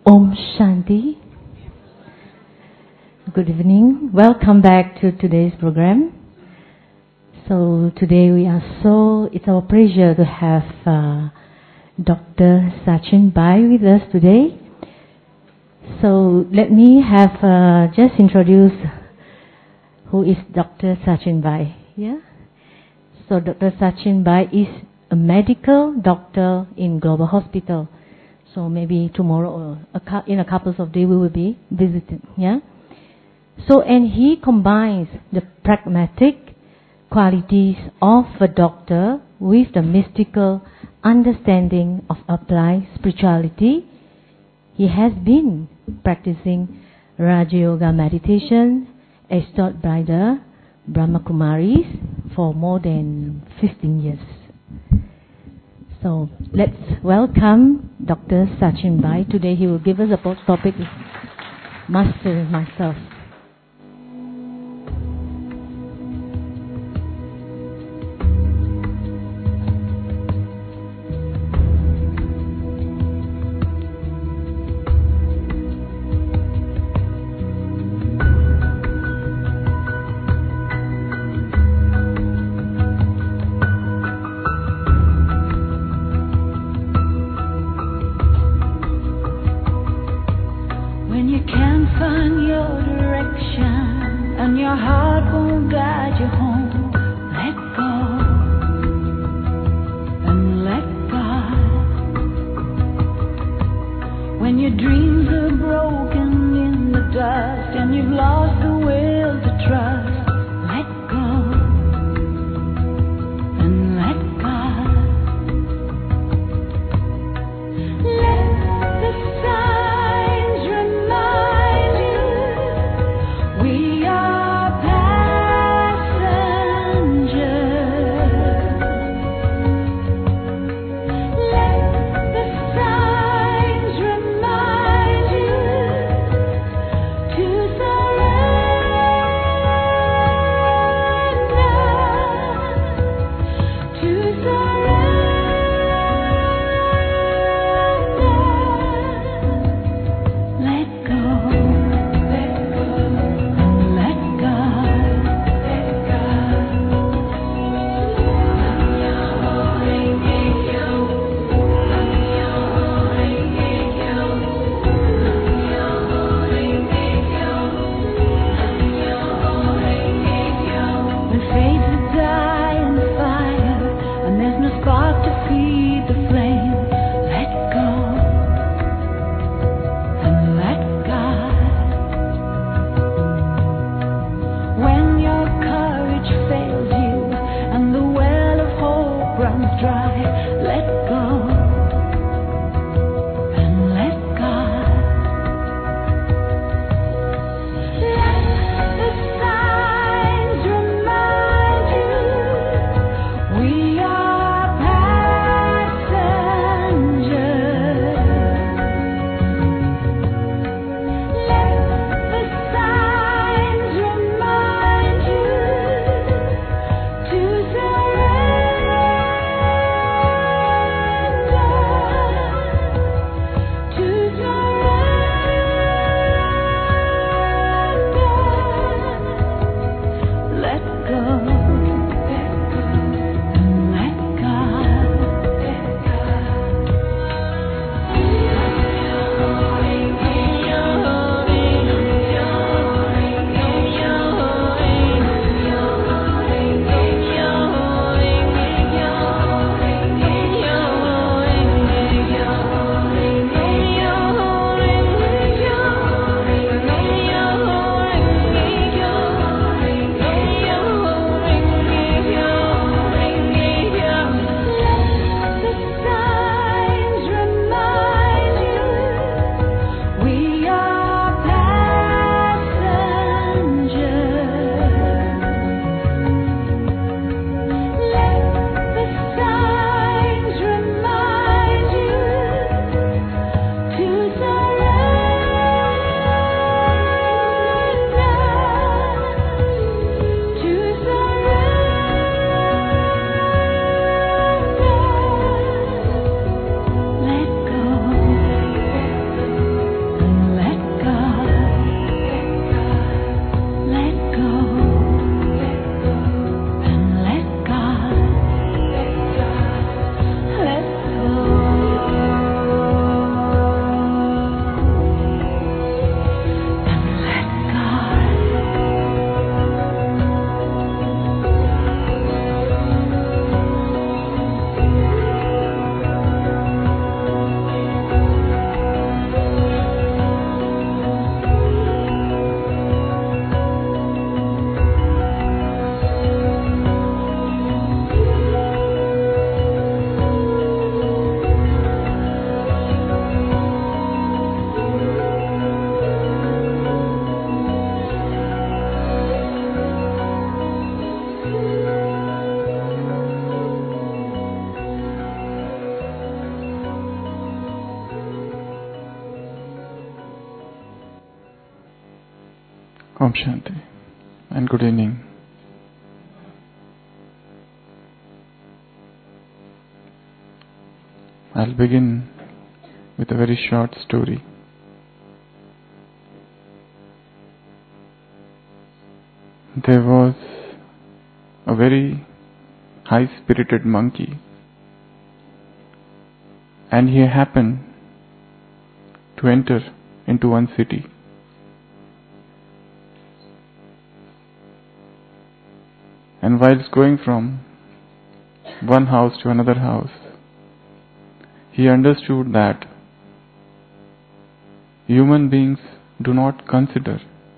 Om Shanti. Good evening. Welcome back to today's program. So today it's our pleasure to have Dr. Sachin Bhai with us today. So let me have just introduce who is Dr. Sachin Bhai. Yeah. So Dr. Sachin Bhai is a medical doctor in Global Hospital. So maybe tomorrow or in a couple of days we will be visiting. Yeah. So and he combines the pragmatic qualities of a doctor with the mystical understanding of applied spirituality. He has been practicing Raja Yoga meditation as taught by the Brahma Kumaris for more than 15 years. So let's welcome Dr. Sachin Bhai. Today he will give us a topic, Master Myself. Om Shanti and good evening. I'll begin with a very short story. There was a very high-spirited monkey, and he happened to enter into one city. And whilst going from one house to another house, he understood that human beings do not consider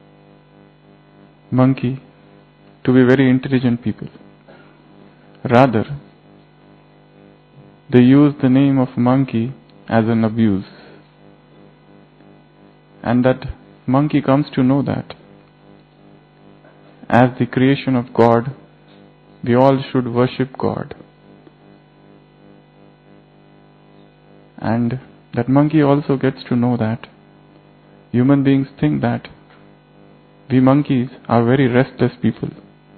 monkey to be very intelligent people. Rather, they use the name of monkey as an abuse. And that monkey comes to know that as the creation of God, we all should worship God. And that monkey also gets to know that human beings think that we monkeys are very restless people.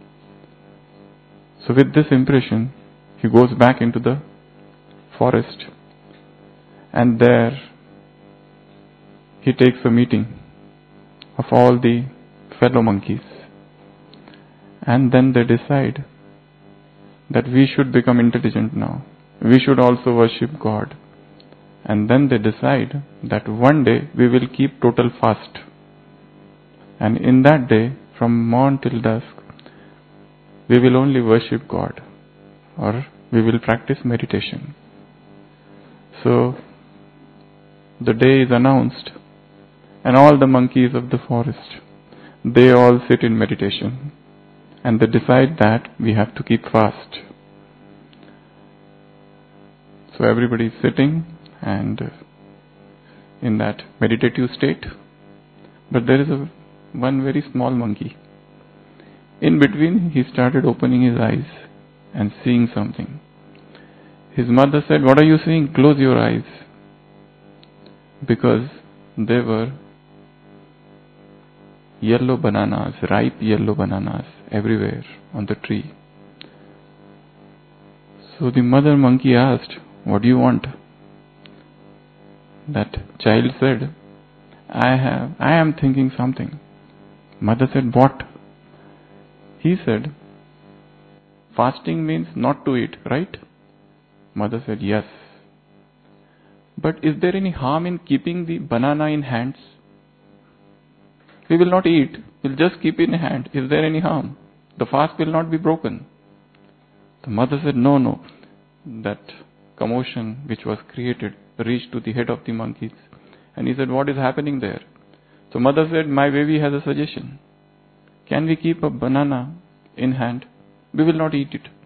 So with this impression, he goes back into the forest, and there he takes a meeting of all the fellow monkeys. And then they decide that we should become intelligent now. We should also worship God. And then they decide that one day we will keep total fast. And in that day, from morn till dusk, we will only worship God, or we will practice meditation. So the day is announced, and all the monkeys of the forest, they all sit in meditation. And they decide that we have to keep fast. So everybody is sitting and in that meditative state. But there is one very small monkey. In between, he started opening his eyes and seeing something. His mother said, "What are you seeing? Close your eyes." Because they were yellow bananas, ripe yellow bananas everywhere on the tree. So the mother monkey asked, "What do you want?" That child said, I am thinking something." Mother said, "What?" He said, "Fasting means not to eat, right?" Mother said, "Yes." "But is there any harm in keeping the banana in hands? We will not eat. We'll just keep it in hand. Is there any harm? The fast will not be broken." The mother said, No. That commotion which was created reached to the head of the monkeys. And he said, "What is happening there?" So mother said, "My baby has a suggestion. Can we keep a banana in hand? We will not eat it."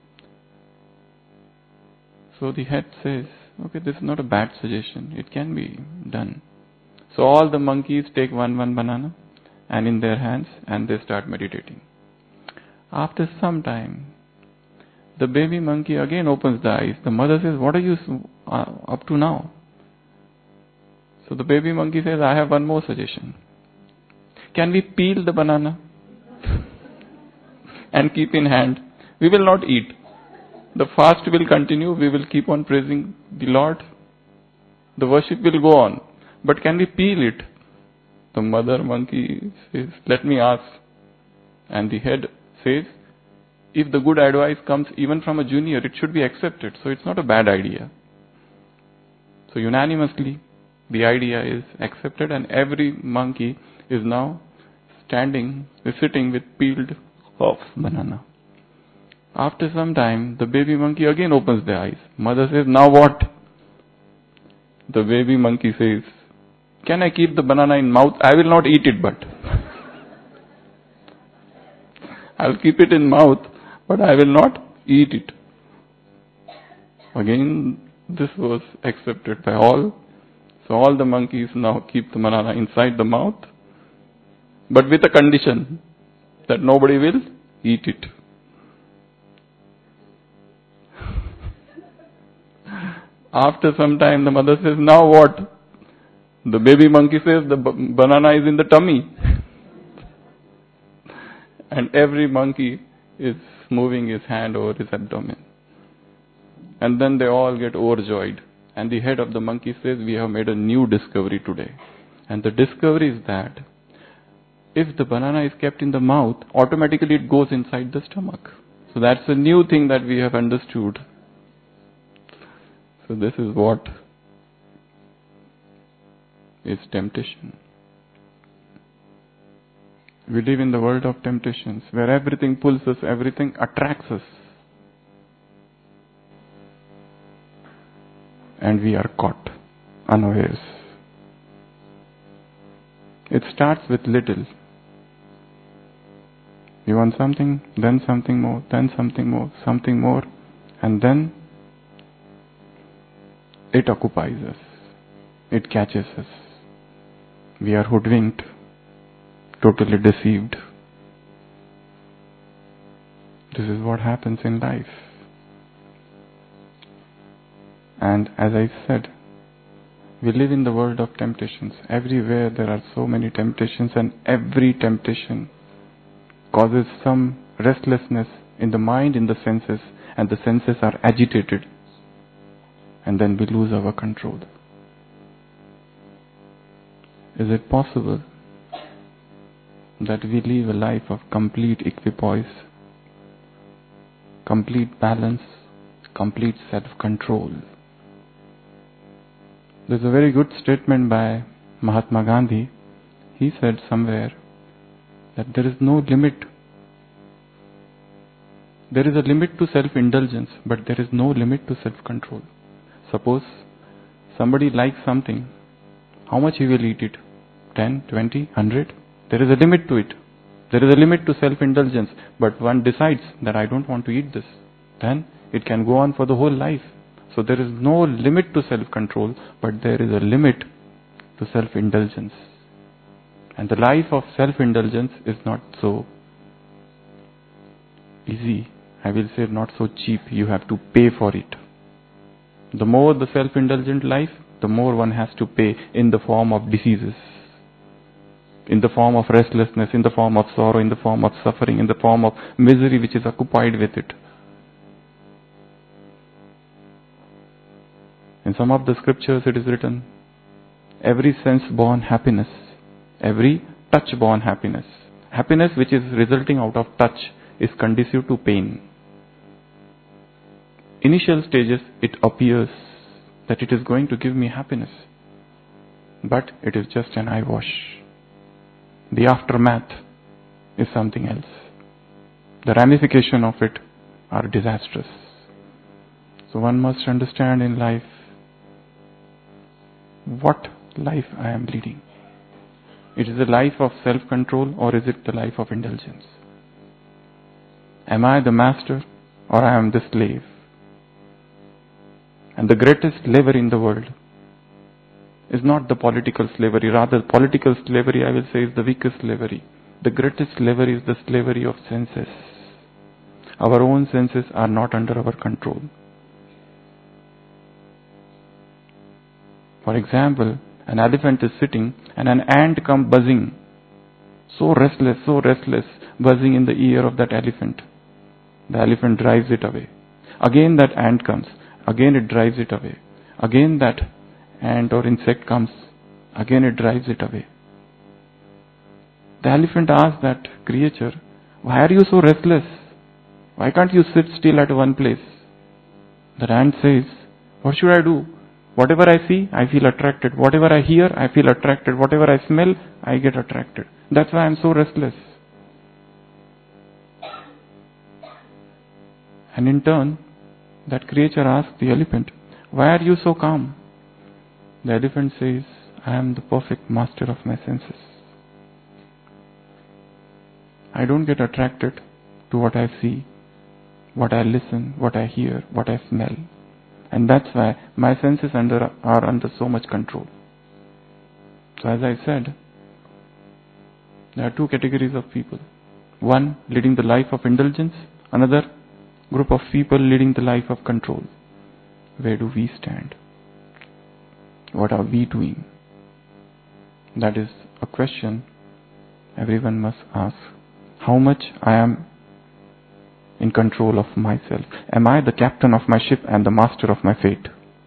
So the head says, "Okay, this is not a bad suggestion. It can be done." So all the monkeys take one banana and in their hands, and they start meditating. After some time, the baby monkey again opens the eyes. The mother says, "What are you up to now?" So the baby monkey says, "I have one more suggestion. Can we peel the banana and keep in hand? We will not eat. The fast will continue. We will keep on praising the Lord. The worship will go on. But can we peel it?" The mother monkey says, "Let me ask." And the head says, "If the good advice comes even from a junior, it should be accepted. So it's not a bad idea." So unanimously, the idea is accepted, and every monkey is now sitting with peeled off banana. After some time, the baby monkey again opens the eyes. Mother says, "Now what?" The baby monkey says, "Can I keep the banana in mouth? I will not eat it, but I'll keep it in mouth, but I will not eat it." Again, this was accepted by all. So all the monkeys now keep the banana inside the mouth, but with a condition that nobody will eat it. After some time, the mother says, "Now what?" The baby monkey says, "The banana is in the tummy." And every monkey is moving his hand over his abdomen. And then they all get overjoyed. And the head of the monkey says, we have made a new discovery today. And the discovery is that if the banana is kept in the mouth, automatically it goes inside the stomach. So that's a new thing that we have understood. So this is what is temptation. We live in the world of temptations, where everything pulls us, everything attracts us. And we are caught unawares. It starts with little. We want something, then something more, then something more, and then it occupies us. It catches us. We are hoodwinked, totally deceived. This is what happens in life. And as I said, we live in the world of temptations. Everywhere there are so many temptations, and every temptation causes some restlessness in the mind, in the senses, and the senses are agitated. And then we lose our control. Is it possible that we live a life of complete equipoise, complete balance, complete self-control? There's a very good statement by Mahatma Gandhi. He said somewhere that there is no limit. There is a limit to self-indulgence, but there is no limit to self-control. Suppose somebody likes something, how much he will eat it? 10, 20, 100? There is a limit to it. There is a limit to self-indulgence, but one decides that I don't want to eat this. Then it can go on for the whole life. So there is no limit to self-control, but there is a limit to self-indulgence. And the life of self-indulgence is not so easy. I will say not so cheap. You have to pay for it. The more the self-indulgent life, the more one has to pay in the form of diseases, in the form of restlessness, in the form of sorrow, in the form of suffering, in the form of misery which is occupied with it. In some of the scriptures it is written, every sense-born happiness, every touch-born happiness, happiness which is resulting out of touch is conducive to pain. Initial stages it appears that it is going to give me happiness, but it is just an eyewash. The aftermath is something else. The ramifications of it are disastrous. So one must understand in life what life I am leading. It is a life of self-control, or is it the life of indulgence? Am I the master, or I am the slave? And the greatest slavery in the world is not the political slavery. Rather, political slavery, I will say, is the weakest slavery. The greatest slavery is the slavery of senses. Our own senses are not under our control. For example, an elephant is sitting and an ant comes buzzing. So restless, buzzing in the ear of that elephant. The elephant drives it away. Again that ant comes. Again it drives it away. Again that ant or insect comes. Again it drives it away. The elephant asks that creature, why are you so restless? Why can't you sit still at one place? The ant says, what should I do? Whatever I see, I feel attracted. Whatever I hear, I feel attracted. Whatever I smell, I get attracted. That's why I'm so restless. And in turn, that creature asks the elephant, why are you so calm? The elephant says, I am the perfect master of my senses. I don't get attracted to what I see, what I listen, what I hear, what I smell. And that's why my senses are under so much control. So as I said, there are two categories of people. One leading the life of indulgence, another group of people leading the life of control. Where do we stand? What are we doing? That is a question everyone must ask. how much I am in control of myself. Am I the captain of my ship and the master of my fate?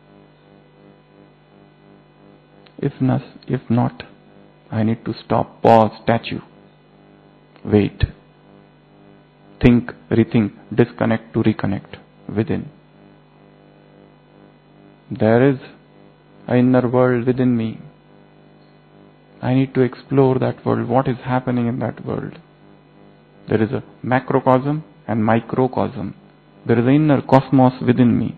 If not, I need to stop, pause, statue, wait, think, rethink, disconnect to reconnect within. There is an inner world within me. I need to explore that world. What is happening in that world? There is a macrocosm and microcosm. There is an inner cosmos within me.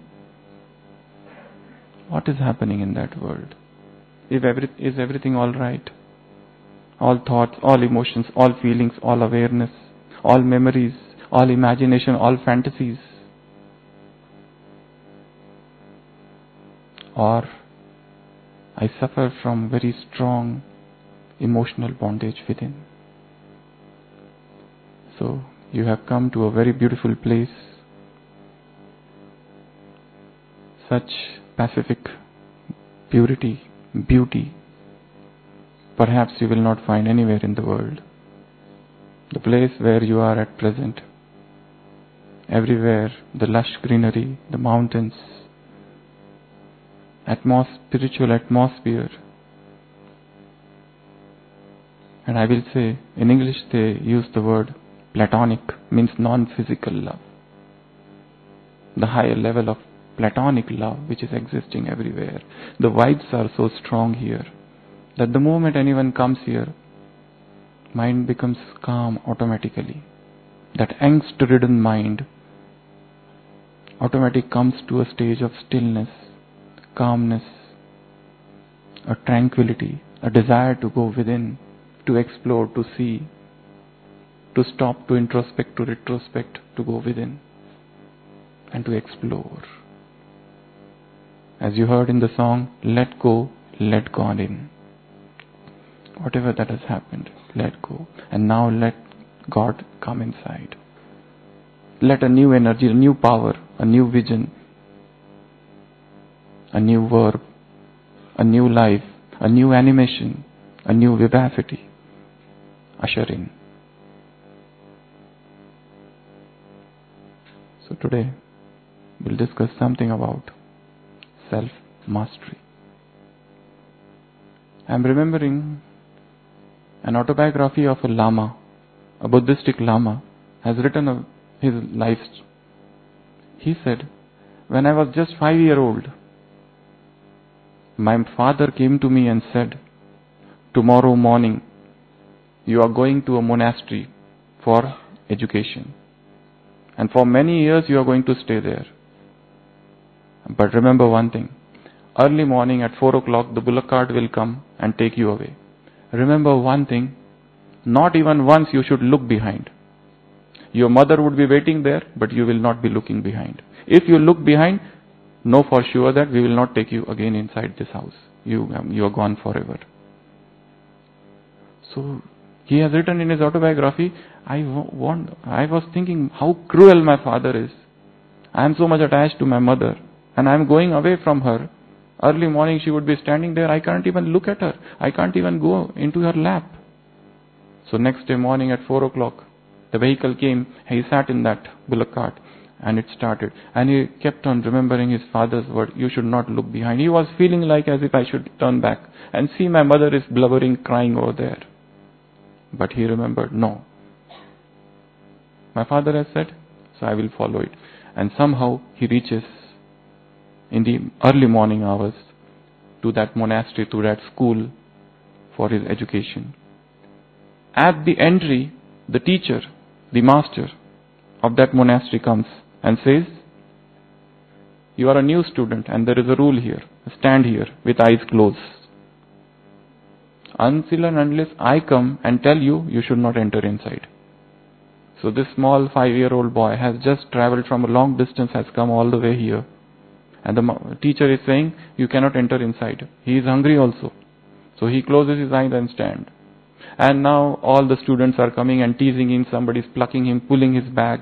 What is happening in that world? Is everything all right? All thoughts, all emotions, all feelings, all awareness, all memories, all imagination, all fantasies? Or I suffer from very strong emotional bondage within. So you have come to a very beautiful place, such pacific purity, beauty, perhaps you will not find anywhere in the world. The place where you are at present, everywhere the lush greenery, the mountains, spiritual atmosphere. And I will say, in English they use the word platonic, means non-physical love. The higher level of platonic love which is existing everywhere. The vibes are so strong here that the moment anyone comes here, mind becomes calm automatically. That angst-ridden mind automatically comes to a stage of stillness, calmness, a tranquility, a desire to go within, to explore, to see, to stop, to introspect, to retrospect, to go within and to explore. As you heard in the song, let go, let God in. Whatever that has happened, let go. And now let God come inside. Let a new energy, a new power, a new vision, a new verb, a new life, a new animation, a new vivacity usher in. So today we'll discuss something about self-mastery. I'm remembering an autobiography of a Lama, a Buddhistic Lama, has written his life. He said, when I was just 5-year-old, my father came to me and said, tomorrow morning you are going to a monastery for education. And for many years you are going to stay there. But remember one thing, early morning at 4 o'clock the bullock cart will come and take you away. Remember one thing, not even once you should look behind. Your mother would be waiting there, but you will not be looking behind. If you look behind, know for sure that we will not take you again inside this house. You are gone forever. So he has written in his autobiography, I was thinking how cruel my father is. I am so much attached to my mother and I am going away from her. Early morning she would be standing there. I can't even look at her. I can't even go into her lap. So next day morning at 4 o'clock, the vehicle came. He sat in that bullock cart and it started. And he kept on remembering his father's word, you should not look behind. He was feeling like as if I should turn back and see my mother is blubbering, crying over there. But he remembered, no. My father has said, so I will follow it. And somehow he reaches in the early morning hours to that monastery, to that school for his education. At the entry, the teacher, the master of that monastery comes and says, you are a new student and there is a rule here. Stand here with eyes closed. Until and unless I come and tell you, you should not enter inside. So this small 5-year-old boy has just traveled from a long distance, has come all the way here. And the teacher is saying, you cannot enter inside. He is hungry also. So he closes his eyes and stands. And now all the students are coming and teasing him. Somebody is plucking him, pulling his bag,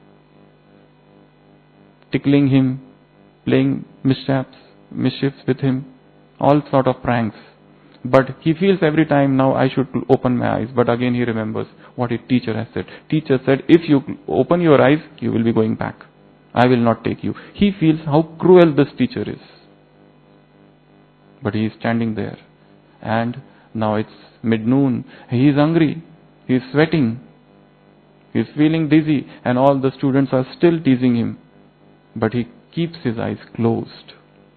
tickling him, playing mischiefs with him, all sort of pranks. But he feels every time now I should open my eyes. But again he remembers what his teacher has said. Teacher said, if you open your eyes, you will be going back. I will not take you. He feels how cruel this teacher is. But he is standing there. And now it's mid-noon. He is hungry. He is sweating. He is feeling dizzy. And all the students are still teasing him. But he keeps his eyes closed.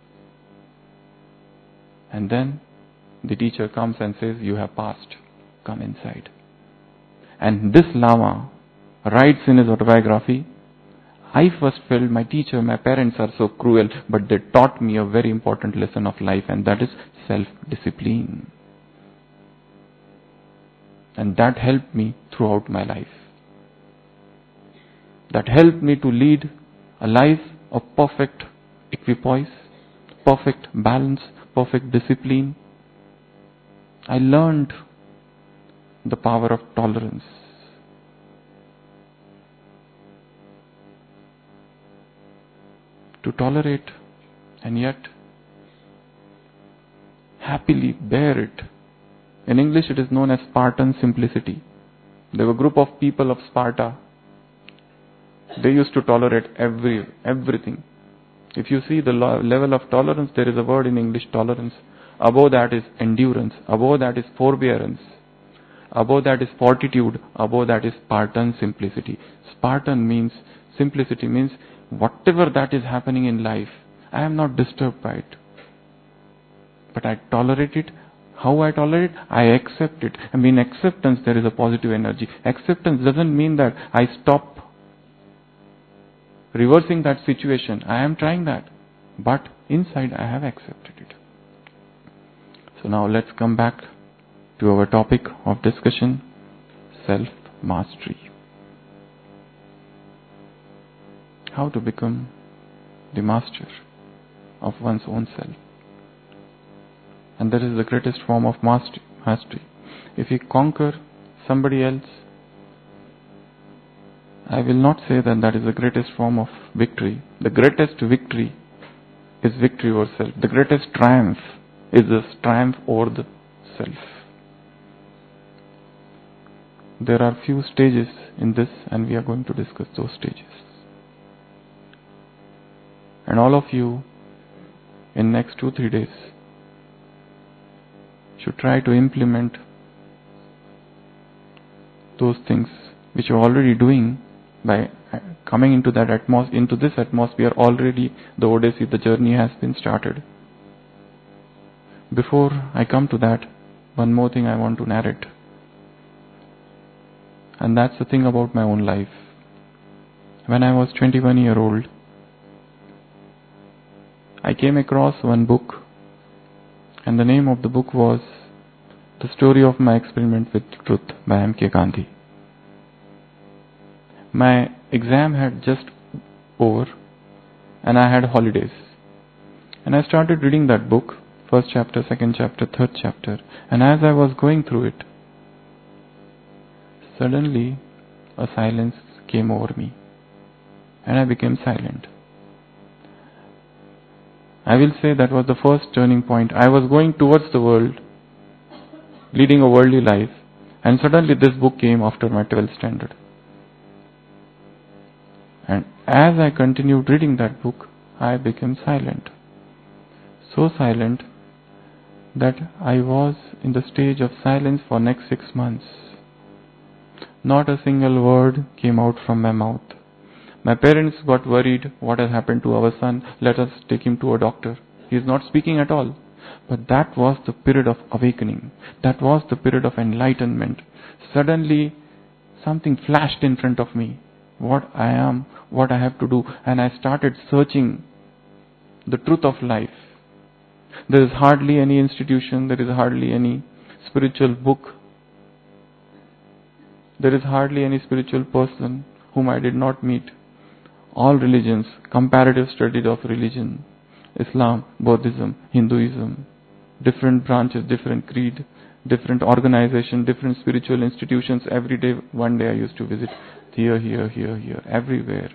And then the teacher comes and says, you have passed. Come inside. And this Lama writes in his autobiography, I first felt my teacher, my parents are so cruel, but they taught me a very important lesson of life, and that is self-discipline. And that helped me throughout my life. That helped me to lead a life of perfect equipoise, perfect balance, perfect discipline. I learned the power of tolerance. To tolerate and yet happily bear it. In English it is known as Spartan simplicity. There were a group of people of Sparta. They used to tolerate everything. If you see the level of tolerance, there is a word in English, tolerance. Above that is endurance. Above that is forbearance. Above that is fortitude. Above that is Spartan simplicity. Spartan means, simplicity means, whatever that is happening in life, I am not disturbed by it. But I tolerate it. How I tolerate it? I accept it. I mean, acceptance, there is a positive energy. Acceptance doesn't mean that I stop reversing that situation. I am trying that. But inside I have accepted it. So now let's come back to our topic of discussion, self-mastery. How to become the master of one's own self. And that is the greatest form of mastery. If we conquer somebody else, I will not say that that is the greatest form of victory. The greatest victory is victory over self. The greatest triumph is the triumph over the self. There are few stages in this, and we are going to discuss those stages. And all of you, in next 2-3 days, should try to implement those things which you are already doing by coming into that into this atmosphere. Already the Odyssey, the journey has been started. Before I come to that, one more thing I want to narrate. And that's the thing about my own life. When I was 21 years old, I came across one book, and the name of the book was The Story of My Experiment with Truth by M.K. Gandhi. My exam had just over, and I had holidays. And I started reading that book, first chapter, second chapter, third chapter. And as I was going through it, suddenly a silence came over me, and I became silent. I will say that was the first turning point. I was going towards the world, leading a worldly life, and suddenly this book came after my 12th standard. And as I continued reading that book, I became silent. So silent that I was in the stage of silence for next 6 months. Not a single word came out from my mouth. My parents got worried. What has happened to our son? Let us take him to a doctor. He is not speaking at all. But that was the period of awakening. That was the period of enlightenment. Suddenly, something flashed in front of me. What I am, what I have to do. And I started searching the truth of life. There is hardly any institution, there is hardly any spiritual book. There is hardly any spiritual person whom I did not meet. All religions, comparative studies of religion, Islam, Buddhism, Hinduism, different branches, different creed, different organization, different spiritual institutions. Every day, one day I used to visit here, everywhere.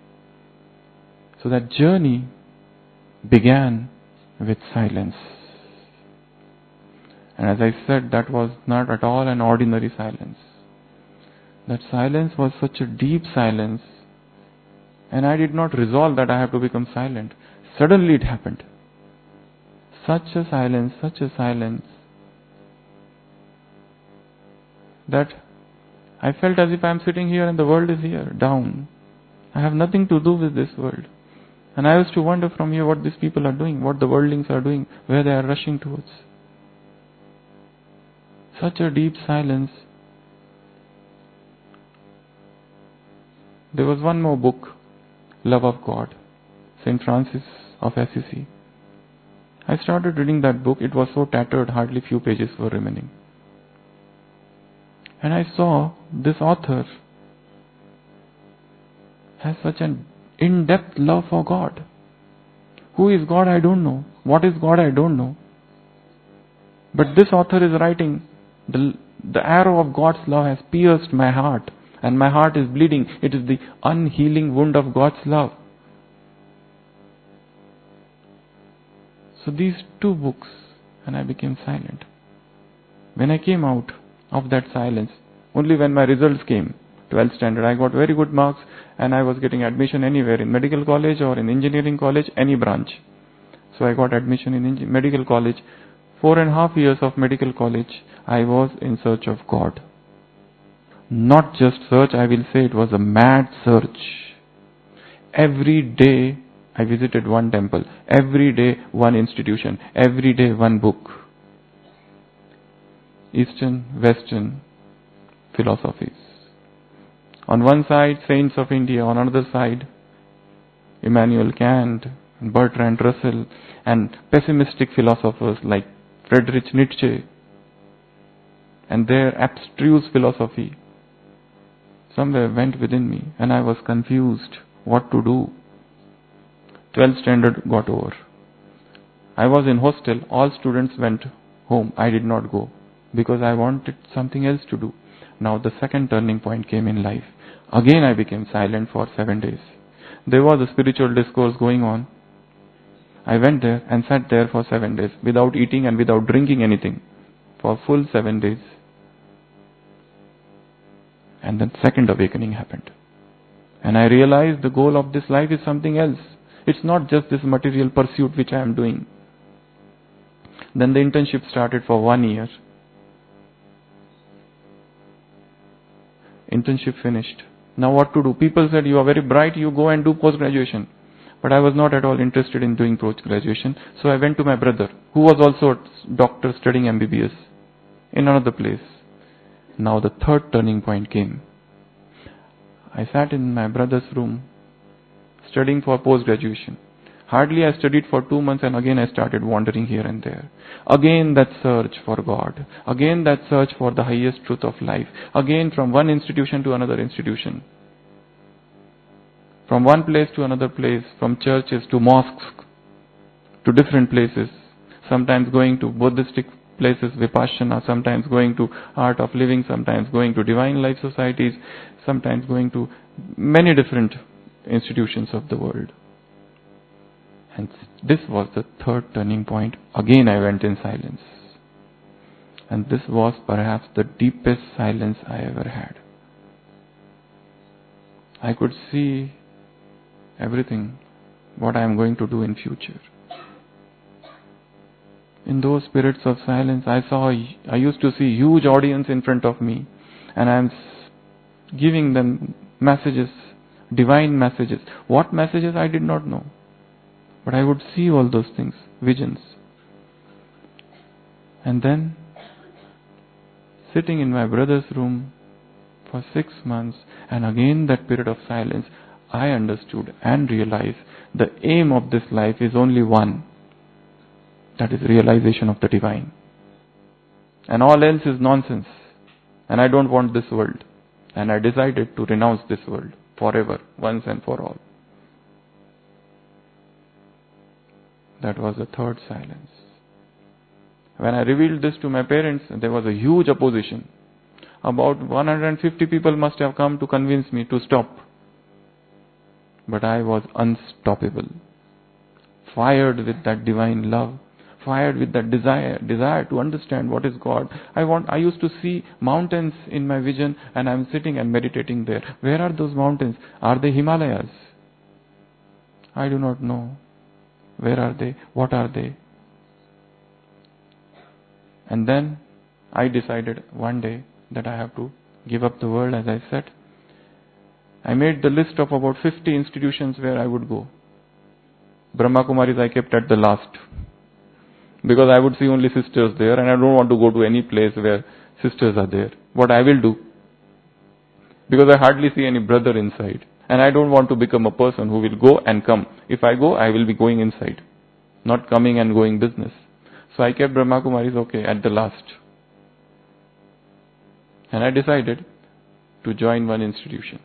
So that journey began with silence. And as I said, that was not at all an ordinary silence. That silence was such a deep silence, and I did not resolve that I have to become silent. Suddenly it happened. Such a silence, that I felt as if I am sitting here and the world is here, down. I have nothing to do with this world. And I used to wonder from here what these people are doing, what the worldlings are doing, where they are rushing towards. Such a deep silence. There was one more book, Love of God, St. Francis of Assisi. I started reading that book. It was so tattered, hardly few pages were remaining. And I saw this author has such an in-depth love for God. Who is God? I don't know. What is God? I don't know. But this author is writing, the arrow of God's love has pierced my heart, and my heart is bleeding. It is the unhealing wound of God's love. So these two books, and I became silent. When I came out of that silence, only when my results came, 12th standard, I got very good marks, and I was getting admission anywhere, in medical college or in engineering college, any branch. So I got admission in medical college. 4.5 years of medical college, I was in search of God. Not just search, I will say it was a mad search. Every day I visited one temple, every day one institution, every day one book. Eastern, Western philosophies. On one side, saints of India, on another side, Immanuel Kant, Bertrand Russell, and pessimistic philosophers like Friedrich Nietzsche, and their abstruse philosophy somewhere went within me, and I was confused what to do. 12th standard got over. I was in hostel. All students went home. I did not go because I wanted something else to do. Now the second turning point came in life. Again I became silent for 7 days. There was a spiritual discourse going on. I went there and sat there for 7 days without eating and without drinking anything for full 7 days. And then second awakening happened. And I realized the goal of this life is something else. It's not just this material pursuit which I am doing. Then the internship started for 1 year. Internship finished. Now what to do? People said, you are very bright, you go and do post-graduation. But I was not at all interested in doing post-graduation. So I went to my brother, who was also a doctor studying MBBS in another place. Now the third turning point came. I sat in my brother's room studying for post-graduation. Hardly I studied for 2 months, and again I started wandering here and there. Again that search for God. Again that search for the highest truth of life. Again from one institution to another institution. From one place to another place. From churches to mosques to different places. Sometimes going to Buddhistic places, Vipassana. Sometimes going to Art of Living. Sometimes going to Divine Life Societies. Sometimes going to many different institutions of the world. And this was the third turning point. Again I went in silence. And this was perhaps the deepest silence I ever had. I could see everything, what I am going to do in future. In those periods of silence, I used to see huge audience in front of me, and I am giving them messages, divine messages. What messages I did not know. But I would see all those things, visions. And then, sitting in my brother's room for 6 months, and again that period of silence, I understood and realized the aim of this life is only one. That is realization of the divine. And all else is nonsense. And I don't want this world. And I decided to renounce this world forever, once and for all. That was the third silence. When I revealed this to my parents, there was a huge opposition. About 150 people must have come to convince me to stop. But I was unstoppable. Fired with that divine love, fired with that desire to understand what is God. I used to see mountains in my vision, and I'm sitting and meditating there. Where are those mountains? Are they Himalayas? I do not know. Where are they? What are they? And then I decided one day that I have to give up the world, as I said. I made the list of about 50 institutions where I would go. Brahma Kumaris I kept at the last, because I would see only sisters there, and I don't want to go to any place where sisters are there. What I will do, because I hardly see any brother inside, and I don't want to become a person who will go and come. If I go, I will be going inside, not coming and going business. So I kept Brahma Kumaris at the last. And I decided to join one institution.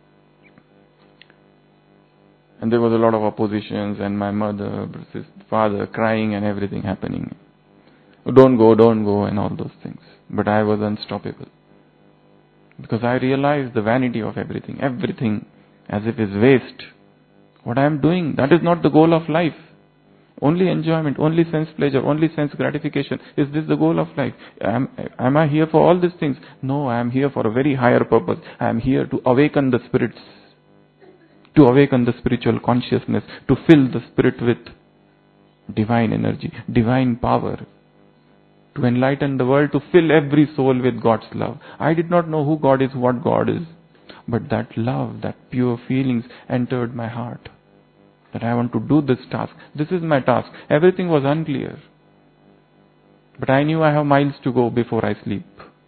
And there was a lot of oppositions, and my mother, father crying and everything happening. Don't go, and all those things. But I was unstoppable. Because I realized the vanity of everything. Everything as if is waste. What I am doing, that is not the goal of life. Only enjoyment, only sense pleasure, only sense gratification. Is this the goal of life? Am I here for all these things? No, I am here for a very higher purpose. I am here to awaken the spirits, to awaken the spiritual consciousness, to fill the spirit with divine energy, divine power, to enlighten the world, to fill every soul with God's love. I did not know who God is, what God is, but that love, that pure feelings entered my heart. That I want to do this task. This is my task. Everything was unclear. But I knew I have miles to go before I sleep.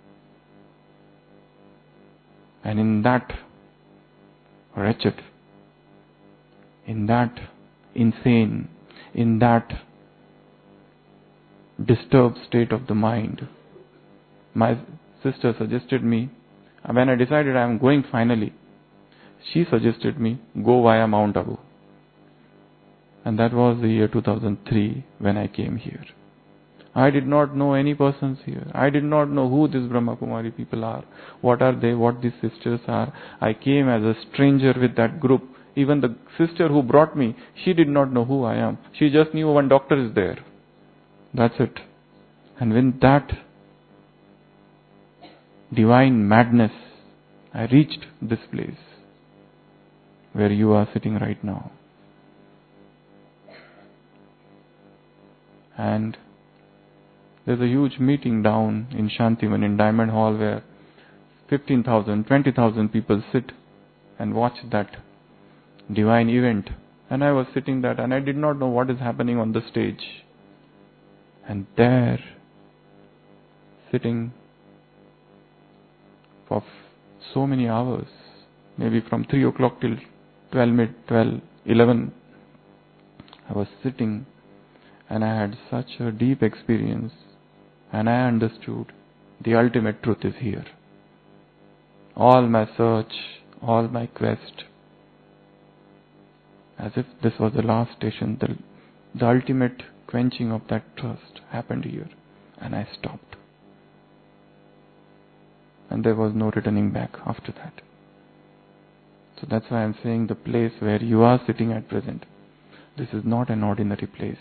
And in that wretched, in that insane, in that disturbed state of the mind, my sister suggested me, when I decided I am going finally, she suggested me, go via Mount Abu. And that was the year 2003 when I came here. I did not know any persons here. I did not know who these Brahma Kumari people are. What are they? What these sisters are? I came as a stranger with that group. Even the sister who brought me, she did not know who I am. She just knew one doctor is there. That's it. And with that divine madness, I reached this place where you are sitting right now. And there's a huge meeting down in Shantivan in Diamond Hall where 15,000, 20,000 people sit and watch that divine event. And I was sitting there and I did not know what is happening on the stage. And there, sitting for so many hours, maybe from 3 o'clock till 11, I was sitting. And I had such a deep experience, and I understood the ultimate truth is here. All my search, all my quest, as if this was the last station, the ultimate quenching of that thirst happened here, and I stopped. And there was no returning back after that. So that's why I'm saying the place where you are sitting at present, this is not an ordinary place.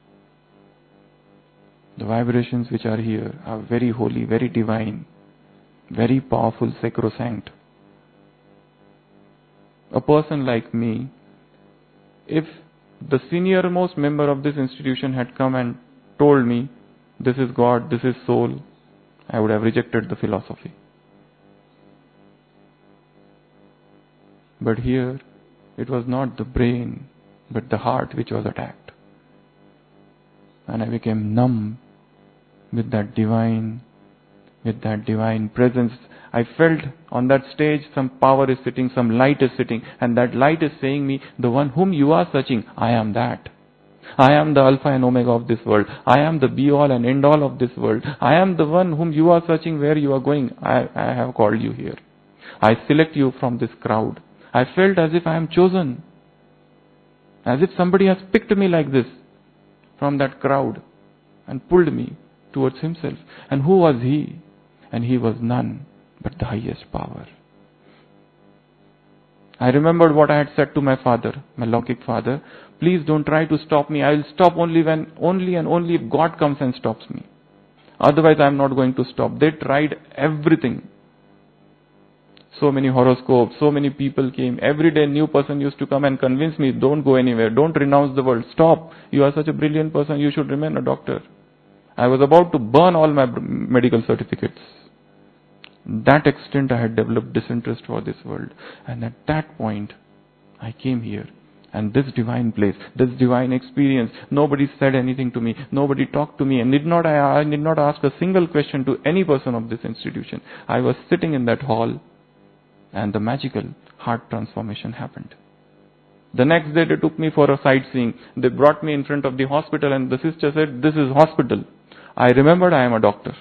The vibrations which are here are very holy, very divine, very powerful, sacrosanct. A person like me, if the senior most member of this institution had come and told me, this is God, this is soul, I would have rejected the philosophy. But here, it was not the brain, but the heart which was attacked. And I became numb with that divine presence. I felt on that stage some power is sitting, some light is sitting, and that light is saying me, the one whom you are searching, I am that. I am the Alpha and Omega of this world. I am the be-all and end-all of this world. I am the one whom you are searching, where you are going. I have called you here. I select you from this crowd. I felt as if I am chosen. As if somebody has picked me like this from that crowd and pulled me towards himself. And who was he? And he was none but the highest power. I remembered what I had said to my father, my Lokik father. Please don't try to stop me. I will stop only and only if God comes and stops me. Otherwise I am not going to stop. They tried everything. So many horoscopes, so many people came. Every day new person used to come and convince me, don't go anywhere, don't renounce the world, stop. You are such a brilliant person, you should remain a doctor. I was about to burn all my medical certificates. That extent I had developed disinterest for this world. And at that point, I came here. And this divine place, this divine experience, nobody said anything to me, nobody talked to me, and I did not ask a single question to any person of this institution. I was sitting in that hall, and the magical heart transformation happened. The next day they took me for a sightseeing. They brought me in front of the hospital, and the sister said, "This is hospital." I remembered I am a doctor.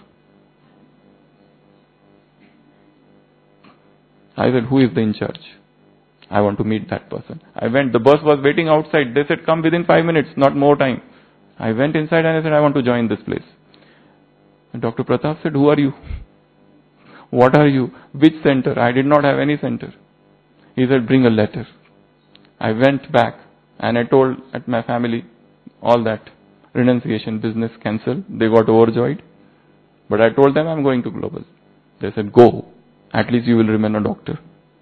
I said, "Who is the in charge? I want to meet that person." I went. The bus was waiting outside. They said, "Come within 5 minutes, not more time." I went inside and I said, "I want to join this place." And Dr. Pratap said, "Who are you? What are you? Which center?" I did not have any center. He said, "Bring a letter." I went back and I told at my family all that. Renunciation, business cancelled. They got overjoyed. But I told them I'm going to global. They said, "Go. At least you will remain a doctor."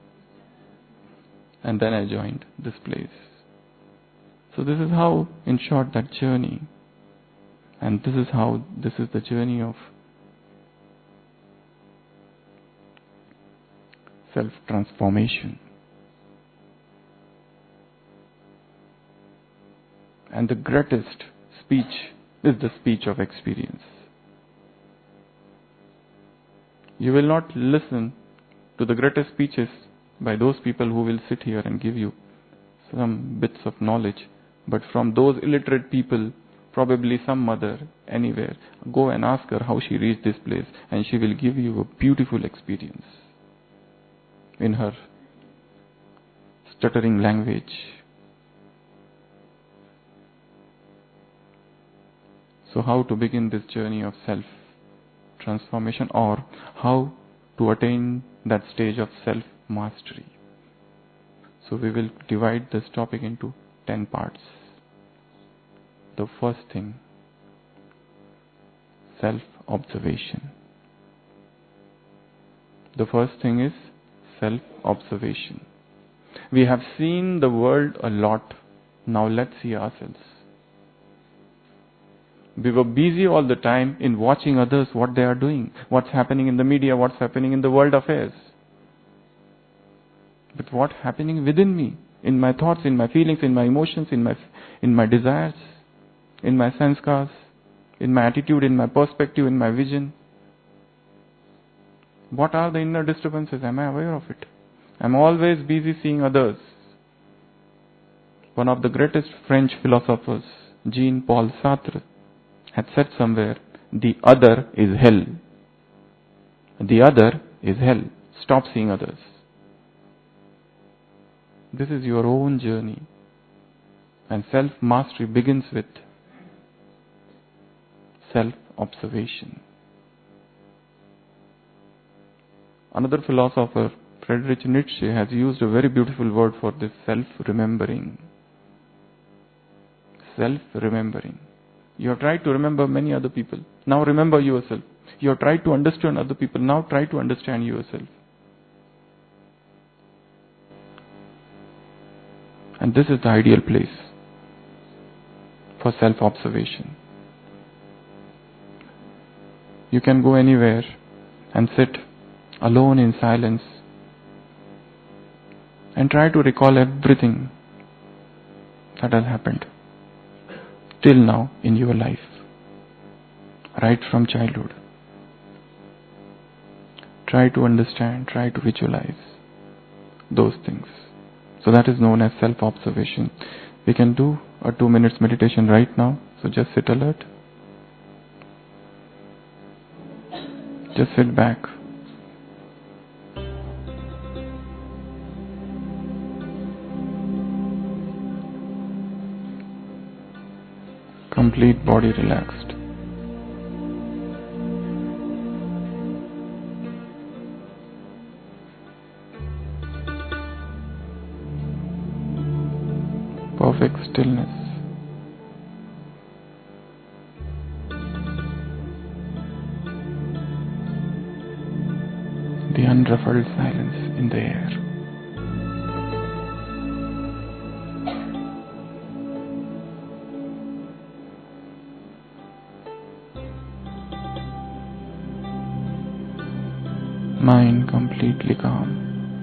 And then I joined this place. So this is how, in short, that journey. And this is the journey of self-transformation. And the greatest speech is the speech of experience. You will not listen to the greatest speeches by those people who will sit here and give you some bits of knowledge, but from those illiterate people, probably some mother anywhere, go and ask her how she reached this place, and she will give you a beautiful experience in her stuttering language. So how to begin this journey of self-transformation, or how to attain that stage of self-mastery? So we will divide this topic into 10 parts. The first thing, self-observation. The first thing is self-observation. We have seen the world a lot. Now let's see ourselves. We were busy all the time in watching others, what they are doing, what's happening in the media, what's happening in the world affairs. But what's happening within me, in my thoughts, in my feelings, in my emotions, in my desires, in my sanskars, in my attitude, in my perspective, in my vision? What are the inner disturbances? Am I aware of it? I'm always busy seeing others. One of the greatest French philosophers, Jean-Paul Sartre, had said somewhere, "The other is hell." The other is hell. Stop seeing others. This is your own journey. And self-mastery begins with self-observation. Another philosopher, Friedrich Nietzsche, has used a very beautiful word for this: self-remembering. Self-remembering. You have tried to remember many other people. Now remember yourself. You have tried to understand other people. Now try to understand yourself. And this is the ideal place for self-observation. You can go anywhere and sit alone in silence and try to recall everything that has happened till now in your life, right from childhood. Try to understand, try to visualize those things. So that is known as self-observation. We can do a 2 minutes meditation right now. So just sit alert. Just sit back. Complete body relaxed. perfect stillness. The unruffled silence in the air. Mind completely calm.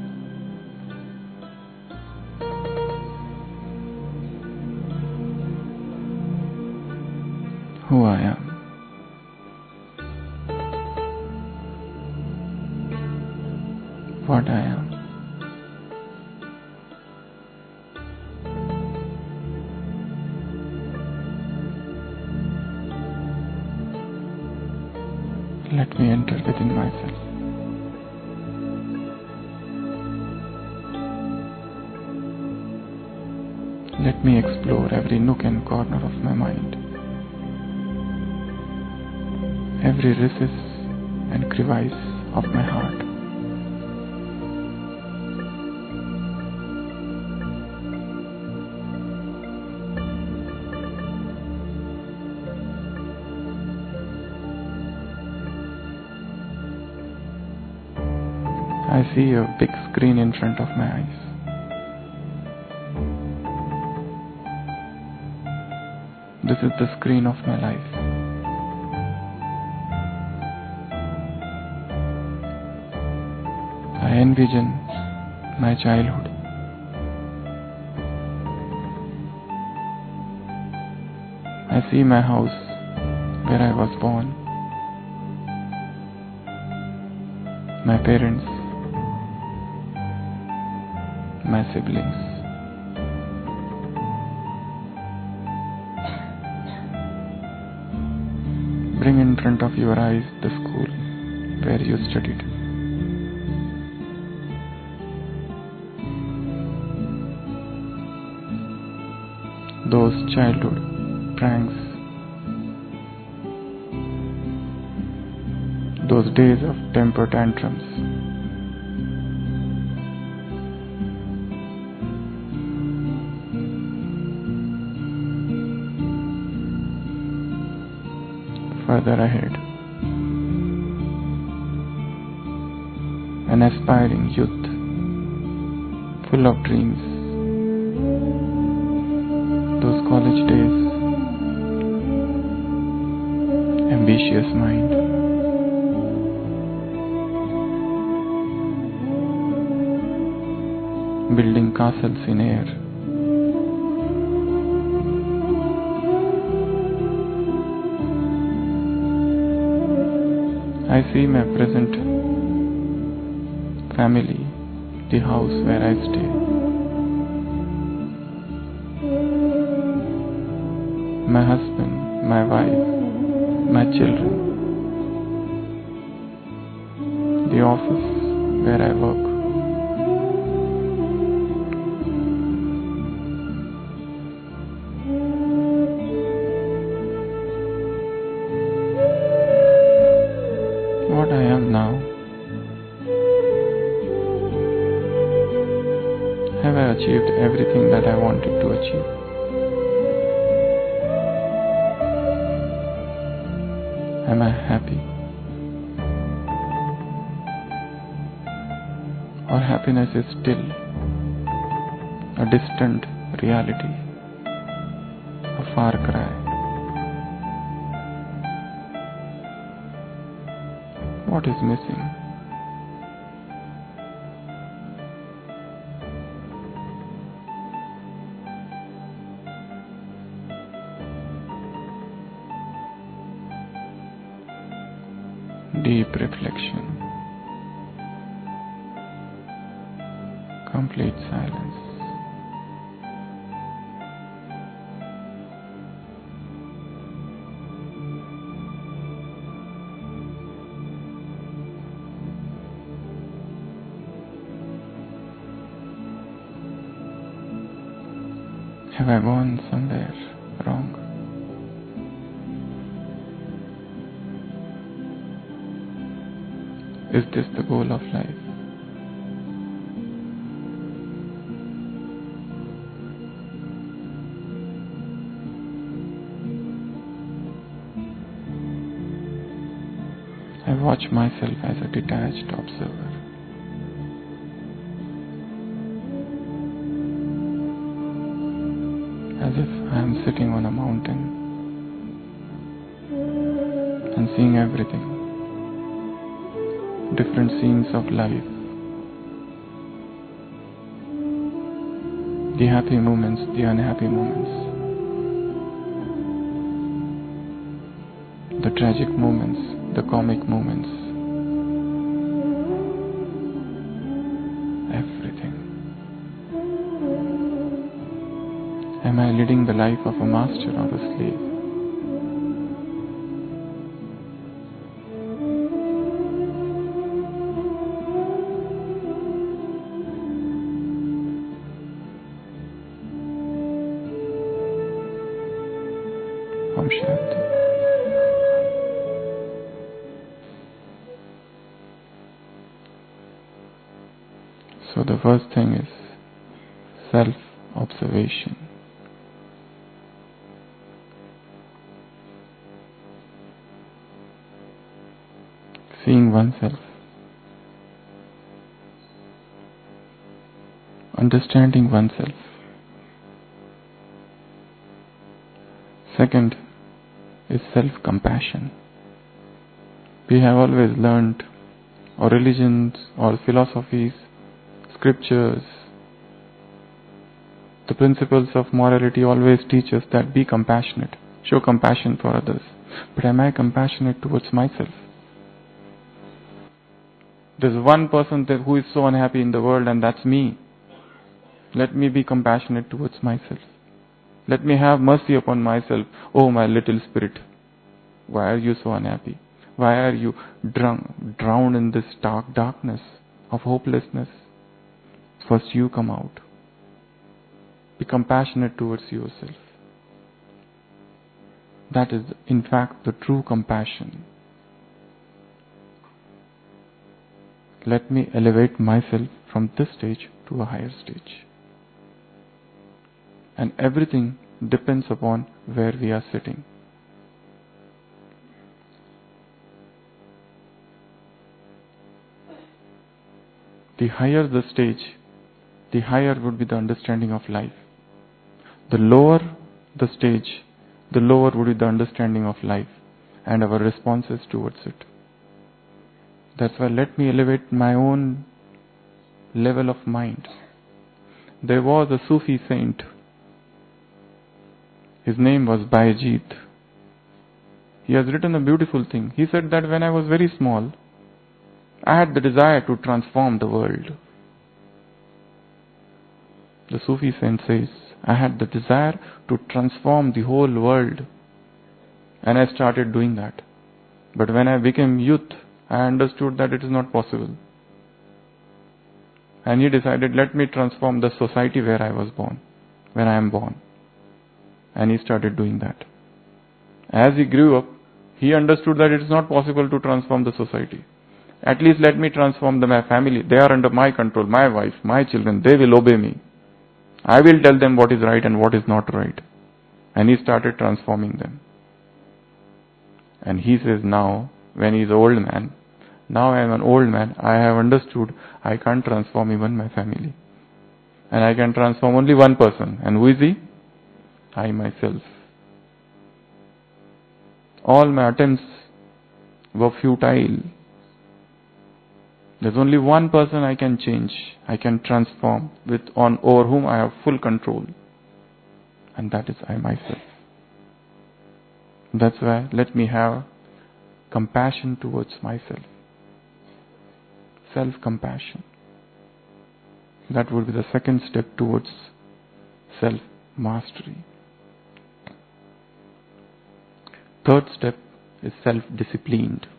Who I am. What I am. Let me enter within myself. Let me explore every nook and corner of my mind, every recess and crevice of my heart. I see a big screen in front of my eyes. This is the screen of my life. I envision my childhood. I see my house where I was born, my parents, my siblings. Bring in front of your eyes the school where you studied. Those childhood pranks, those days of temper tantrums. Further ahead, an aspiring youth, full of dreams. Those college days, ambitious mind. Building castles in air. I see my present family, the house where I stay. My husband, my wife, my children. The office where I work. What I am now. Have I achieved everything that I wanted to achieve? Am I happy? Or happiness is still a distant reality, a far cry? What is missing? Deep reflection, complete silence. Have I gone somewhere wrong? Is this the goal of life? watch myself as a detached observer. As if I am sitting on a mountain and seeing everything, different scenes of life, the happy moments, the unhappy moments, the tragic moments, the comic moments, everything. Am I leading the life of a master or a slave? Om Shanti. So the first thing is self-observation. Seeing oneself. Understanding oneself. Second is self-compassion. We have always learned, or religions, or philosophies, scriptures, the principles of morality always teach us that be compassionate, show compassion for others. But am I compassionate towards myself? There's one person who is so unhappy in the world, and that's me. Let me be compassionate towards myself. Let me have mercy upon myself. Oh, my little spirit, why are you so unhappy? Why are you drowned in this darkness of hopelessness? First you come out. Be compassionate towards yourself. That is, in fact, the true compassion. Let me elevate myself from this stage to a higher stage. And everything depends upon where we are sitting. The higher the stage, the higher would be the understanding of life. The lower the stage, the lower would be the understanding of life and our responses towards it. That's why let me elevate my own level of mind. There was a Sufi saint. His name was Bayezid. He has written a beautiful thing. He said that when I was very small, I had the desire to transform the world. The Sufi saint says, I had the desire to transform the whole world. And I started doing that. But when I became youth, I understood that it is not possible. And he decided, let me transform the society where I was born, when I am born. And he started doing that. As he grew up, he understood that it is not possible to transform the society. At least let me transform my family. They are under my control, my wife, my children. They will obey me. I will tell them what is right and what is not right. And he started transforming them. And he says now, when he is an old man, now I am an old man, I have understood I can't transform even my family. And I can transform only one person. And who is he? I myself. All my attempts were futile. There's only one person I can change, I can transform over whom I have full control. And that is I myself. That's why let me have compassion towards myself. Self-compassion. That would be the second step towards self-mastery. Third step is self-disciplined.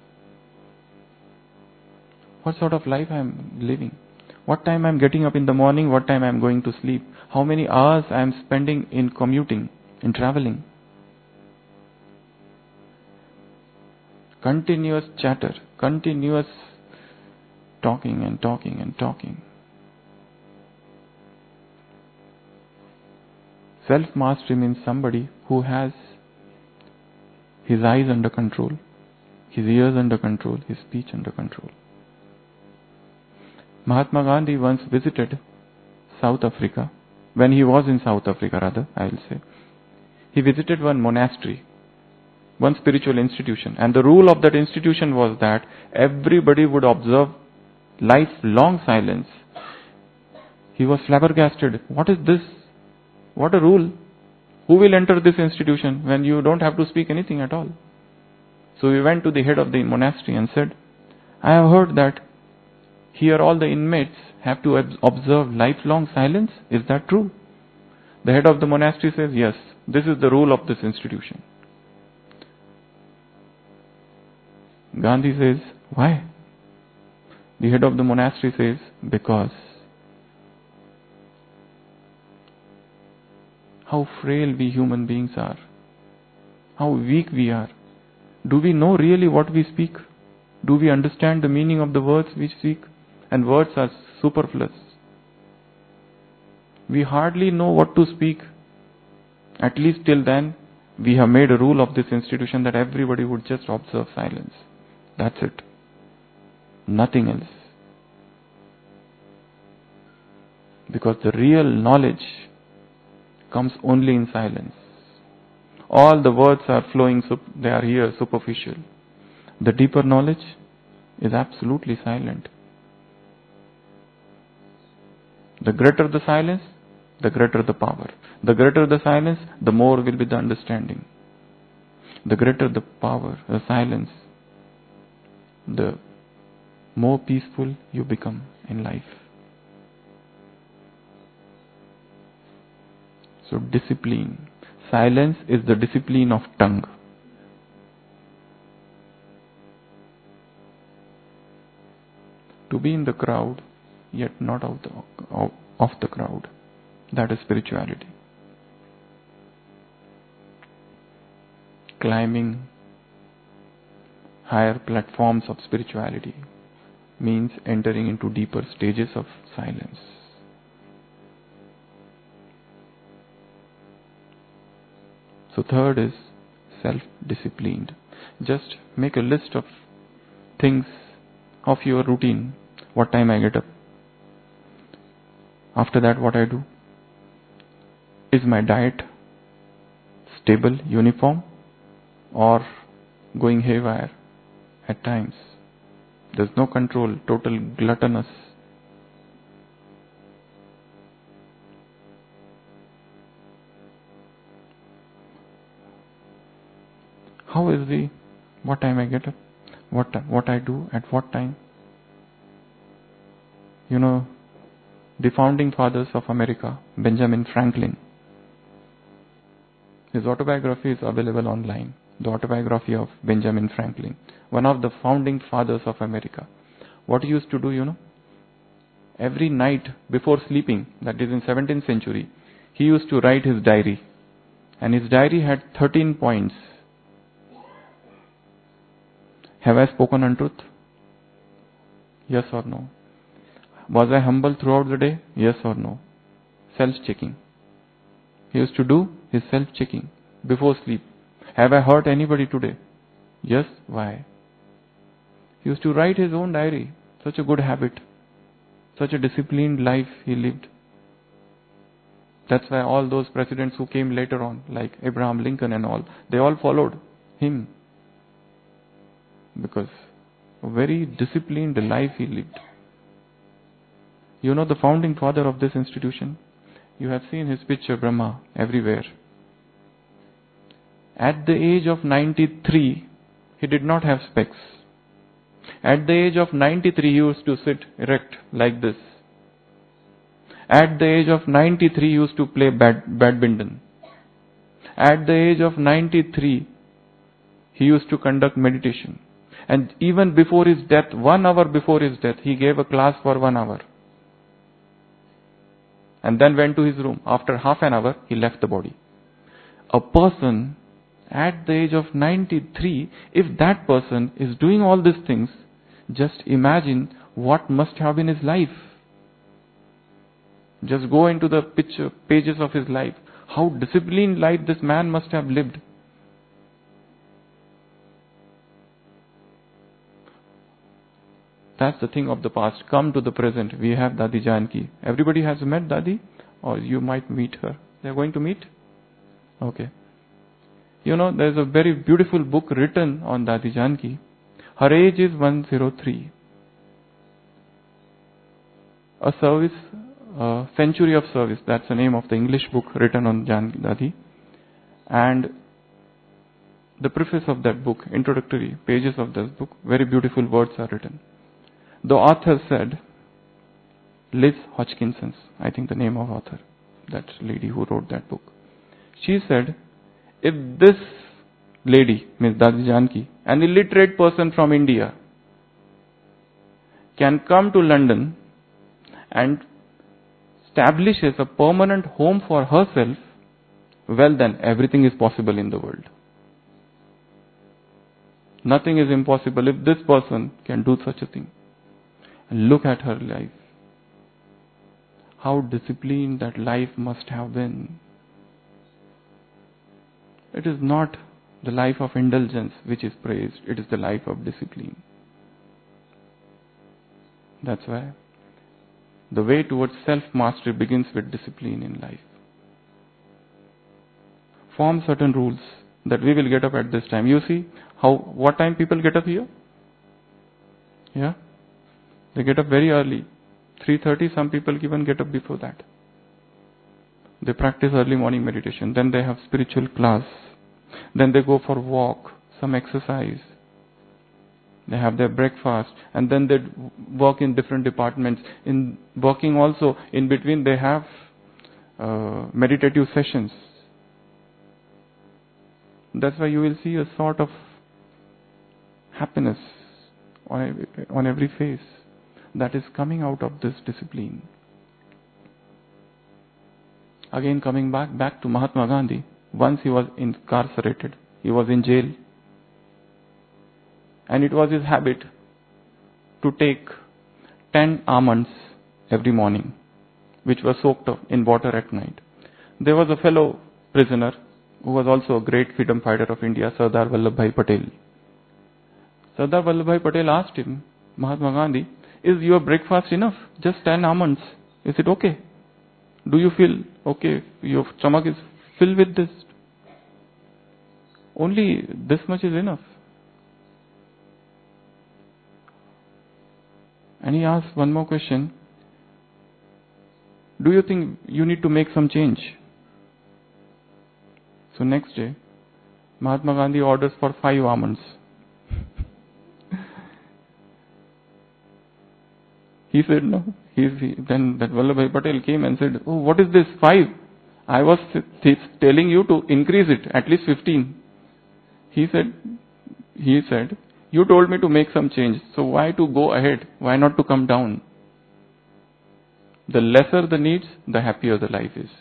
What sort of life I am living? What time I am getting up in the morning? What time I am going to sleep? How many hours I am spending in commuting, in traveling? Continuous chatter, continuous talking and talking and talking. Self-mastery means somebody who has his eyes under control, his ears under control, his speech under control. Mahatma Gandhi once visited South Africa. When he was in South Africa, rather, I will say, he visited one monastery, one spiritual institution, and the rule of that institution was that everybody would observe lifelong silence. He was flabbergasted. What is this? What a rule. Who will enter this institution when you don't have to speak anything at all? So we went to the head of the monastery and said, I have heard that here all the inmates have to observe lifelong silence. Is that true? The head of the monastery says, yes, this is the rule of this institution. Gandhi says, why? The head of the monastery says, because how frail we human beings are, how weak we are. Do we know really what we speak? Do we understand the meaning of the words we speak? And words are superfluous. We hardly know what to speak. At least till then, we have made a rule of this institution that everybody would just observe silence. That's it. Nothing else. Because the real knowledge comes only in silence. All the words are flowing, they are here, superficial. The deeper knowledge is absolutely silent. The greater the silence, the greater the power. The greater the silence, the more will be the understanding. The greater the power, the silence, the more peaceful you become in life. So discipline. Silence is the discipline of tongue. To be in the crowd, yet not of the crowd. That is spirituality. Climbing higher platforms of spirituality means entering into deeper stages of silence. So third is self-disciplined. Just make a list of things of your routine. What time I get up. After that, what I do. Is my diet stable, uniform, or going haywire at times? There's no control, total gluttonous. How is what time I get up? What I do at what time? You know, the founding fathers of America, Benjamin Franklin, his autobiography is available online. The autobiography of Benjamin Franklin, one of the founding fathers of America. What he used to do, you know? Every night before sleeping, that is in 17th century, he used to write his diary. And his diary had 13 points. Have I spoken untruth? Yes or no? Was I humble throughout the day? Yes or no? Self-checking. He used to do his self-checking before sleep. Have I hurt anybody today? Yes. Why? He used to write his own diary. Such a good habit. Such a disciplined life he lived. That's why all those presidents who came later on, like Abraham Lincoln and all, they all followed him. Because a very disciplined life he lived. You know the founding father of this institution? You have seen his picture, Brahma, everywhere. At the age of 93, he did not have specs. At the age of 93, he used to sit erect like this. At the age of 93, he used to play badminton. At the age of 93, he used to conduct meditation. And even before his death, 1 hour before his death, he gave a class for 1 hour. And then went to his room. After half an hour, he left the body. A person at the age of 93, if that person is doing all these things, just imagine what must have been his life. Just go into the pages of his life. How disciplined life this man must have lived. That's the thing of the past. Come to the present. We have Dadi Janki. Everybody has met Dadi, or you might meet her. They're going to meet? Okay. You know, there's a very beautiful book written on Dadi Janki. Her age is 103. A service, Century of Service. That's the name of the English book written on Dadi. And the preface of that book, introductory pages of this book, very beautiful words are written. The author said, Liz Hodgkinson, I think the name of author, that lady who wrote that book. She said, if this lady, Ms. Dadi Janki, an illiterate person from India, can come to London and establishes a permanent home for herself, well then everything is possible in the world. Nothing is impossible if this person can do such a thing. And look at her life. How disciplined that life must have been. It is not the life of indulgence which is praised. It is the life of discipline. That's why the way towards self-mastery begins with discipline in life. Form certain rules that we will get up at this time. You see what time people get up here? Yeah? They get up very early. 3:30, some people even get up before that. They practice early morning meditation. Then they have spiritual class. Then they go for walk, some exercise. They have their breakfast. And then they work in different departments. In working also, in between they have meditative sessions. That's why you will see a sort of happiness on every face that is coming out of this discipline. Again, coming back to Mahatma Gandhi. Once he was incarcerated. He was in jail. And it was his habit to take 10 almonds every morning, which were soaked in water at night. There was a fellow prisoner who was also a great freedom fighter of India, Sardar Vallabhbhai Patel. Sardar Vallabhbhai Patel asked him, Mahatma Gandhi, is your breakfast enough? Just 10 almonds. Is it okay? Do you feel okay? Your stomach is filled with this? Only this much is enough. And he asked one more question. Do you think you need to make some change? So next day, Mahatma Gandhi orders for 5 almonds. He said no. Then that Vallabhbhai Patel came and said, oh, what is this 5? I was telling you to increase it, at least 15. He said, you told me to make some change. So why to go ahead? Why not to come down? The lesser the needs, the happier the life is.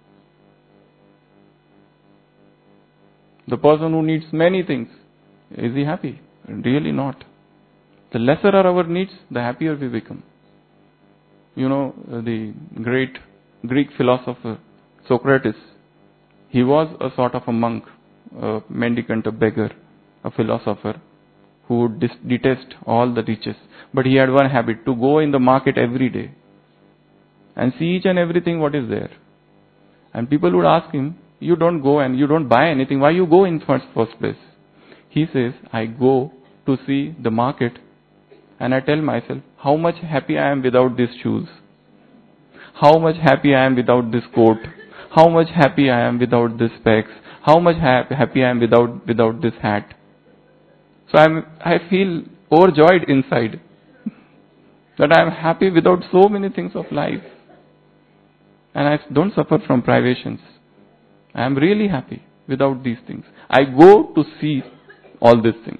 The person who needs many things, is he happy? Really not. The lesser are our needs, the happier we become. You know, the great Greek philosopher Socrates, he was a sort of a monk, a mendicant, a beggar, a philosopher who would detest all the riches. But he had one habit, to go in the market every day and see each and everything what is there. And people would ask him, you don't go and you don't buy anything, why you go in first place? He says, I go to see the market and I tell myself, how much happy I am without these shoes. How much happy I am without this coat. How much happy I am without this specs. How much happy I am without this hat. So I feel overjoyed inside that I am happy without so many things of life. And I don't suffer from privations. I am really happy without these things. I go to see all these things.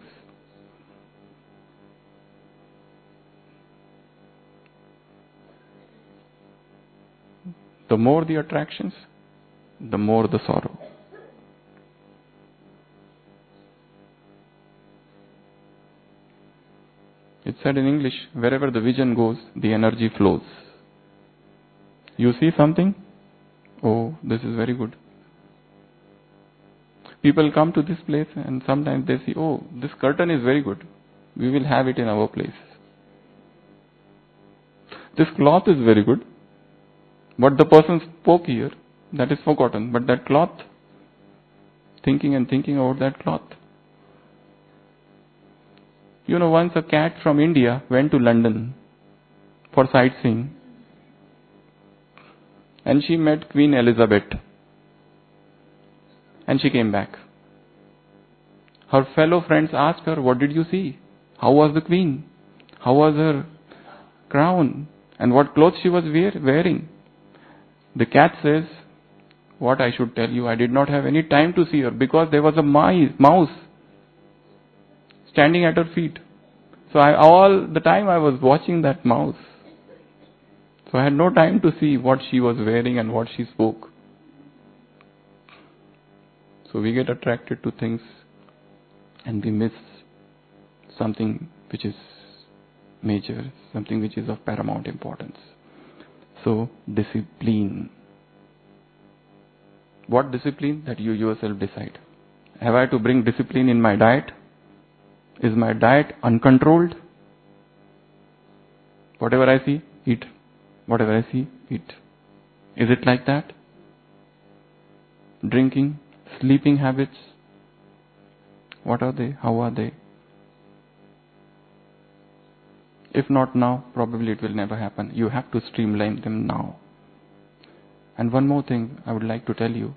The more the attractions, the more the sorrow. It said in English, wherever the vision goes, the energy flows. You see something? Oh, this is very good. People come to this place and sometimes they see, oh, this curtain is very good. We will have it in our place. This cloth is very good. What the person spoke here, that is forgotten. But that cloth, thinking and thinking about that cloth. You know, once a cat from India went to London for sightseeing. And she met Queen Elizabeth. And she came back. Her fellow friends asked her, what did you see? How was the queen? How was her crown? And what clothes she was wearing? The cat says, what I should tell you, I did not have any time to see her because there was a mouse standing at her feet. So all the time I was watching that mouse. So I had no time to see what she was wearing and what she spoke. So we get attracted to things and we miss something which is major, something which is of paramount importance. So, discipline. What discipline? That you yourself decide. Have I to bring discipline in my diet? Is my diet uncontrolled? Whatever I see, eat. Whatever I see, eat. Is it like that? Drinking, sleeping habits. What are they? How are they? If not now, probably it will never happen. You have to streamline them now. And one more thing I would like to tell you.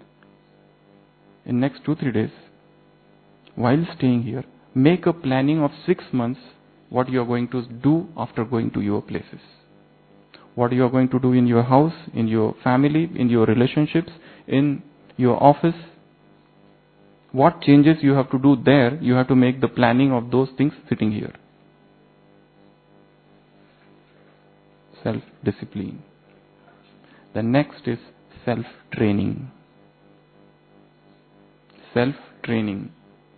In next 2-3 days, while staying here, make a planning of 6 months what you are going to do after going to your places. What you are going to do in your house, in your family, in your relationships, in your office. What changes you have to do there, you have to make the planning of those things sitting here. Self-discipline. The next is self-training. Self-training.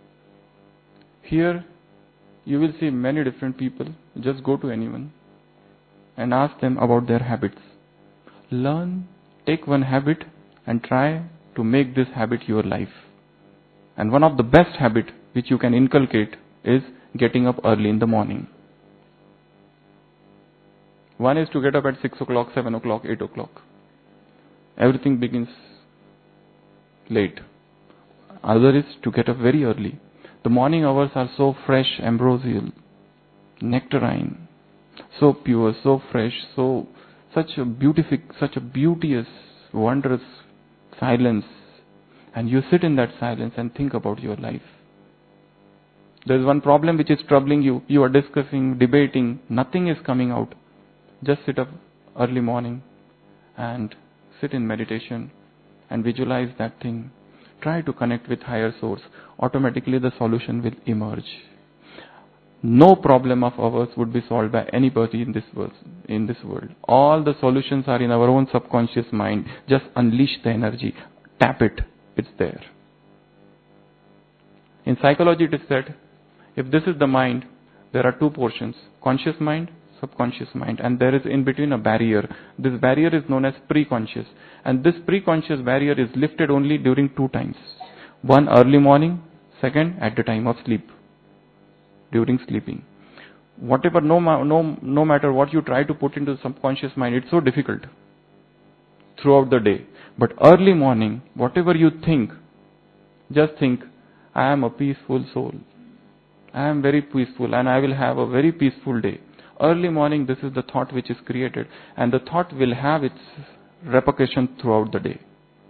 Here, you will see many different people. Just go to anyone and ask them about their habits. Learn, take one habit and try to make this habit your life. And one of the best habits which you can inculcate is getting up early in the morning. One is to get up at 6 o'clock, 7 o'clock, 8 o'clock. Everything begins late. Other is to get up very early. The morning hours are so fresh, ambrosial, nectarine, so pure, so fresh, such a beauteous, wondrous silence. And you sit in that silence and think about your life. There is one problem which is troubling you. You are discussing, debating, nothing is coming out. Just sit up early morning and sit in meditation and visualize that thing. Try to connect with higher source. Automatically the solution will emerge. No problem of ours would be solved by anybody in this world. All the solutions are in our own subconscious mind. Just unleash the energy. Tap it. It's there. In psychology it is said, if this is the mind, there are two portions. Conscious mind, subconscious mind. And there is in between a barrier. This barrier is known as preconscious. And this preconscious barrier is lifted only during 2 times. One early morning, second at the time of sleep. During sleeping. Whatever, no matter what you try to put into the subconscious mind, it's so difficult throughout the day. But early morning, whatever you think, just think, I am a peaceful soul. I am very peaceful and I will have a very peaceful day. Early morning, this is the thought which is created, and the thought will have its repercussion throughout the day.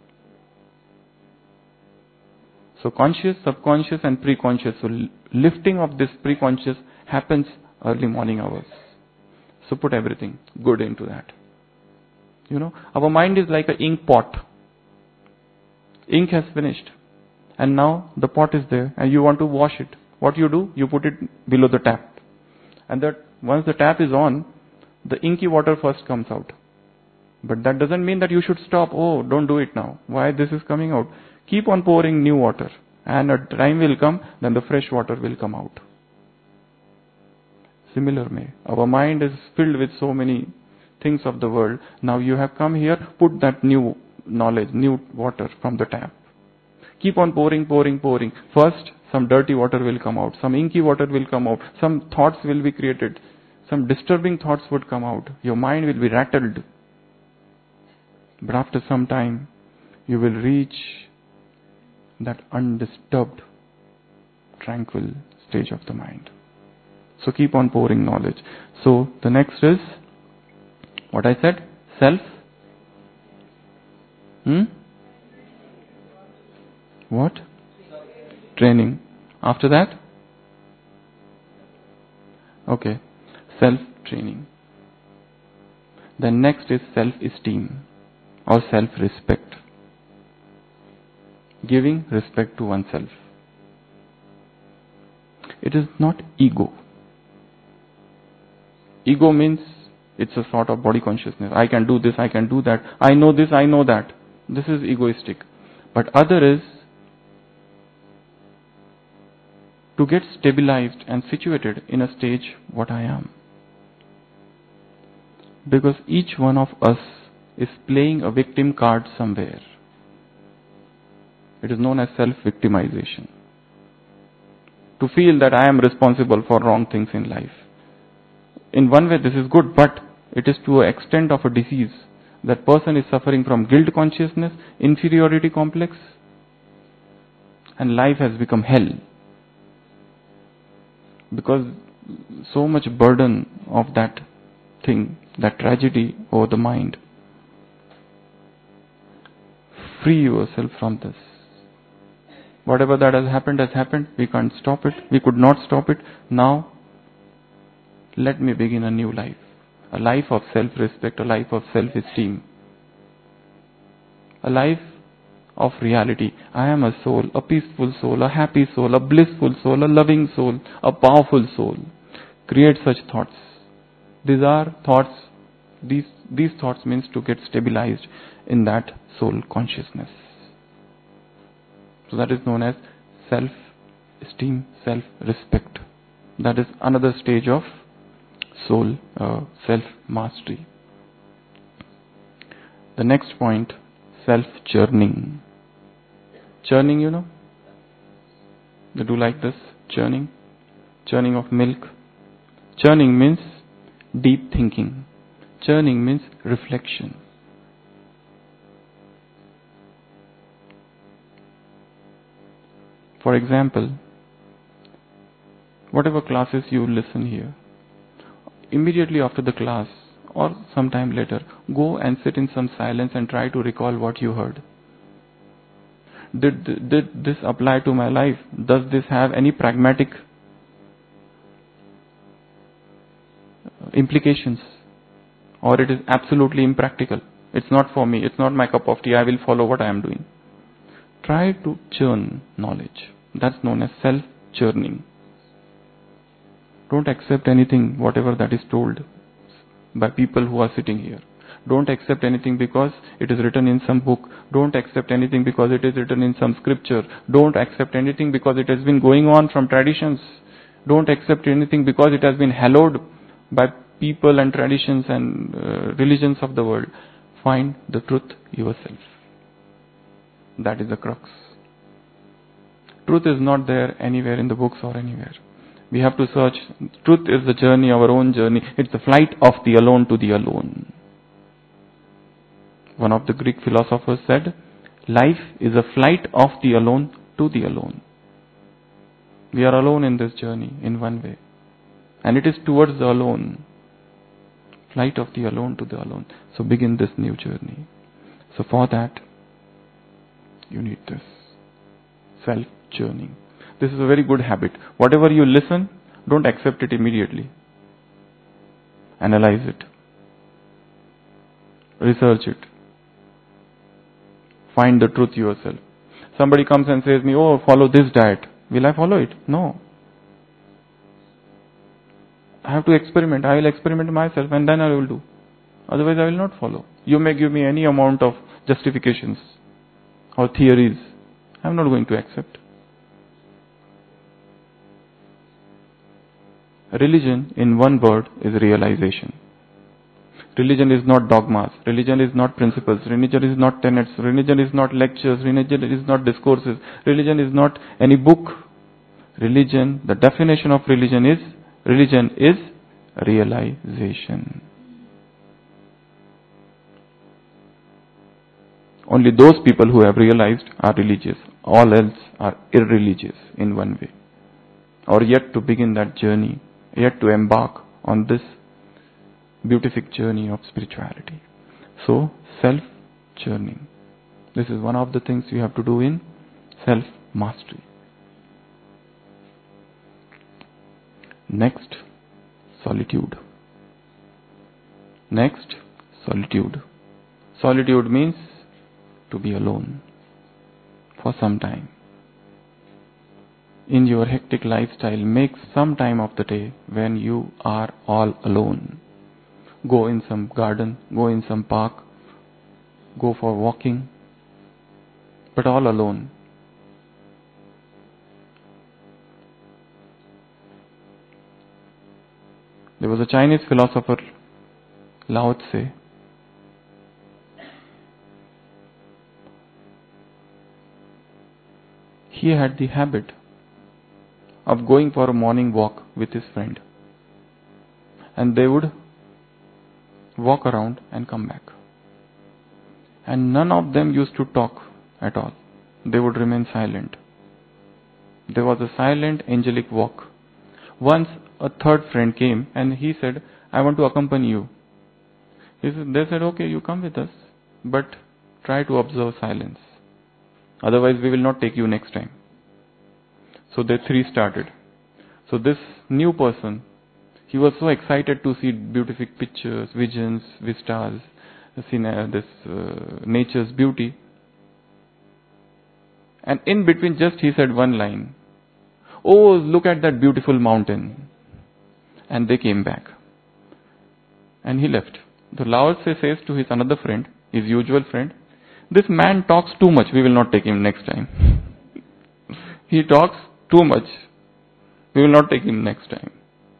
So conscious, subconscious and preconscious. So lifting of this preconscious happens early morning hours. So put everything good into that. You know, our mind is like an ink pot. Ink has finished. And now the pot is there and you want to wash it. What you do? You put it below the tap. And that once the tap is on, the inky water first comes out. But that doesn't mean that you should stop. Oh, don't do it now. Why this is coming out? Keep on pouring new water. And a time will come, then the fresh water will come out. Similar way, our mind is filled with so many things of the world. Now you have come here, put that new knowledge, new water from the tap. Keep on pouring. First, some dirty water will come out. Some inky water will come out. Some thoughts will be created. some disturbing thoughts would come out. Your mind will be rattled. But after some time, you will reach that undisturbed, tranquil stage of the mind. So keep on pouring knowledge. So the next is, what I said? Self? What? Training. After that? Okay. Self-training. Then next is self-esteem or self-respect. Giving respect to oneself. It is not ego. Ego means it's a sort of body consciousness. I can do this, I can do that. I know this, I know that. This is egoistic. But other is to get stabilized and situated in a stage what I am. Because each one of us is playing a victim card somewhere. It is known as self-victimization. To feel that I am responsible for wrong things in life. In one way this is good, but it is to an extent of a disease. That person is suffering from guilt consciousness, inferiority complex, and life has become hell. Because so much burden of that thing, that tragedy over the mind. Free yourself from this. Whatever that has happened. We can't stop it. We could not stop it. Now, let me begin a new life. A life of self-respect, a life of self-esteem. A life of reality. I am a soul, a peaceful soul, a happy soul, a blissful soul, a loving soul, a powerful soul. Create such thoughts. These are thoughts, these thoughts means to get stabilized in that soul consciousness. So that is known as self-esteem, self-respect. That is another stage of soul, self-mastery. The next point, self-churning. Churning, you know? You do like this? Churning? Churning of milk. Churning means deep thinking. Churning means reflection. For example, whatever classes you listen here, immediately after the class or sometime later, go and sit in some silence and try to recall what you heard. Did this apply to my life? Does this have any pragmatic implications? Or it is absolutely impractical? It's not for me, it's not my cup of tea, I will follow what I am doing. Try to churn knowledge. That's known as self-churning. Don't accept anything, whatever that is told by people who are sitting here. Don't accept anything because it is written in some book. Don't accept anything because it is written in some scripture. Don't accept anything because it has been going on from traditions. Don't accept anything because it has been hallowed by people and traditions and religions of the world. Find the truth yourself. That is the crux. Truth is not there anywhere in the books or anywhere. We have to search. Truth is the journey, our own journey. It's the flight of the alone to the alone. One of the Greek philosophers said, life is a flight of the alone to the alone. We are alone in this journey in one way. And it is towards the alone. Flight of the alone to the alone. So begin this new journey. So for that, you need this. Self-churning. This is a very good habit. Whatever you listen, don't accept it immediately. Analyze it. Research it. Find the truth yourself. Somebody comes and says me, oh, follow this diet. Will I follow it? No. I have to experiment. I will experiment myself and then I will do. Otherwise I will not follow. You may give me any amount of justifications or theories. I am not going to accept. Religion, in one word, is realization. Religion is not dogmas. Religion is not principles. Religion is not tenets. Religion is not lectures. Religion is not discourses. Religion is not any book. Religion, the definition of religion is realization. Only those people who have realized are religious. All else are irreligious in one way, or yet to begin that journey, yet to embark on this beatific journey of spirituality. So, self-churning. This is one of the things you have to do in self-mastery. Next, solitude. Next, solitude. Solitude means to be alone for some time. In your hectic lifestyle, make some time of the day when you are all alone. Go in some garden, go in some park, go for walking, but all alone. There was a Chinese philosopher, Lao Tse. He had the habit of going for a morning walk with his friend. And they would walk around and come back. And none of them used to talk at all. They would remain silent. There was a silent angelic walk. Once a third friend came and he said, I want to accompany you. They said, okay, you come with us, but try to observe silence. Otherwise we will not take you next time. So they three started. So this new person, he was so excited to see beatific pictures, visions, vistas, nature's beauty. And in between just he said one line, oh, look at that beautiful mountain. And they came back. And he left. The Lao Tse says to his another friend, his usual friend, this man talks too much, we will not take him next time. He talks too much, we will not take him next time.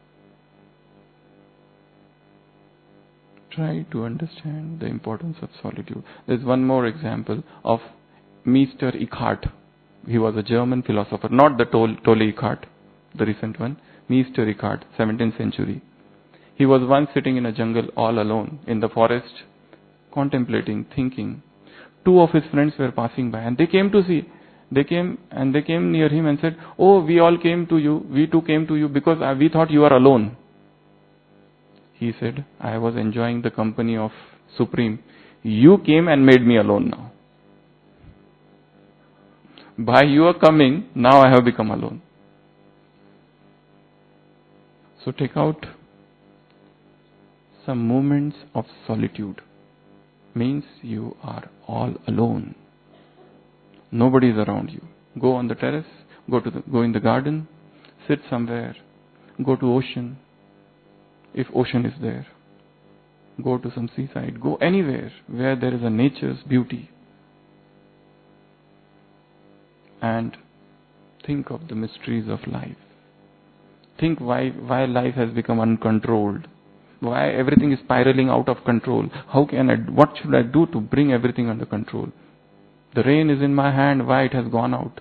Try to understand the importance of solitude. There's one more example of Meister Eckhart. He was a German philosopher, not the Tolle Eckhart, the recent one. Meister Eckhart, 17th century. He was once sitting in a jungle all alone in the forest, contemplating, thinking. Two of his friends were passing by and they came to see. They came near him and said, oh, we all came to you, we too came to you because we thought you are alone. He said, I was enjoying the company of Supreme. You came and made me alone now. By your coming, now I have become alone. So take out some moments of solitude. Means you are all alone. Nobody is around you. Go on the terrace, go in the garden, sit somewhere, go to ocean, if ocean is there. Go to some seaside, go anywhere where there is a nature's beauty. And think of the mysteries of life. Think why life has become uncontrolled. Why everything is spiraling out of control. What should I do to bring everything under control? The rain is in my hand, why it has gone out?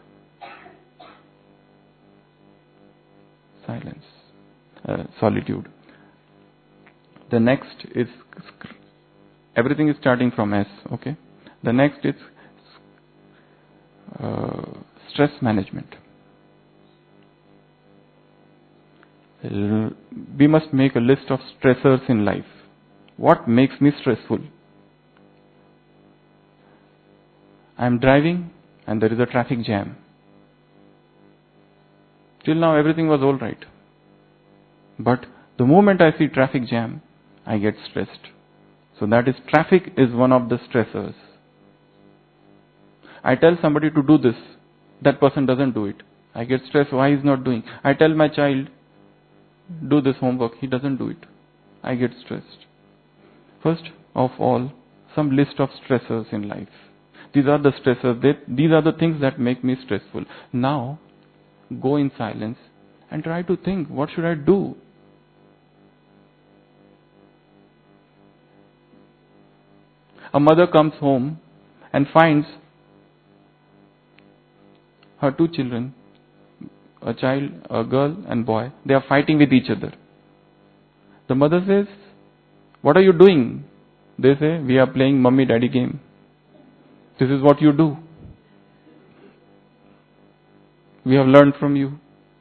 Silence. Solitude. The next is, everything is starting from S, okay? The next is stress management. We must make a list of stressors in life. What makes me stressful? I am driving and there is a traffic jam. Till now everything was all right. But the moment I see traffic jam, I get stressed. So that is, traffic is one of the stressors. I tell somebody to do this, that person doesn't do it. I get stressed, why he is not doing? I tell my child, do this homework, he doesn't do it. I get stressed. First of all, some list of stressors in life. These are the stressors, these are the things that make me stressful. Now, go in silence and try to think, what should I do? A mother comes home and finds her two children, a child, a girl and boy, they are fighting with each other. The mother says, "What are you doing?" They say, "We are playing mummy daddy game. This is what you do. We have learned from you."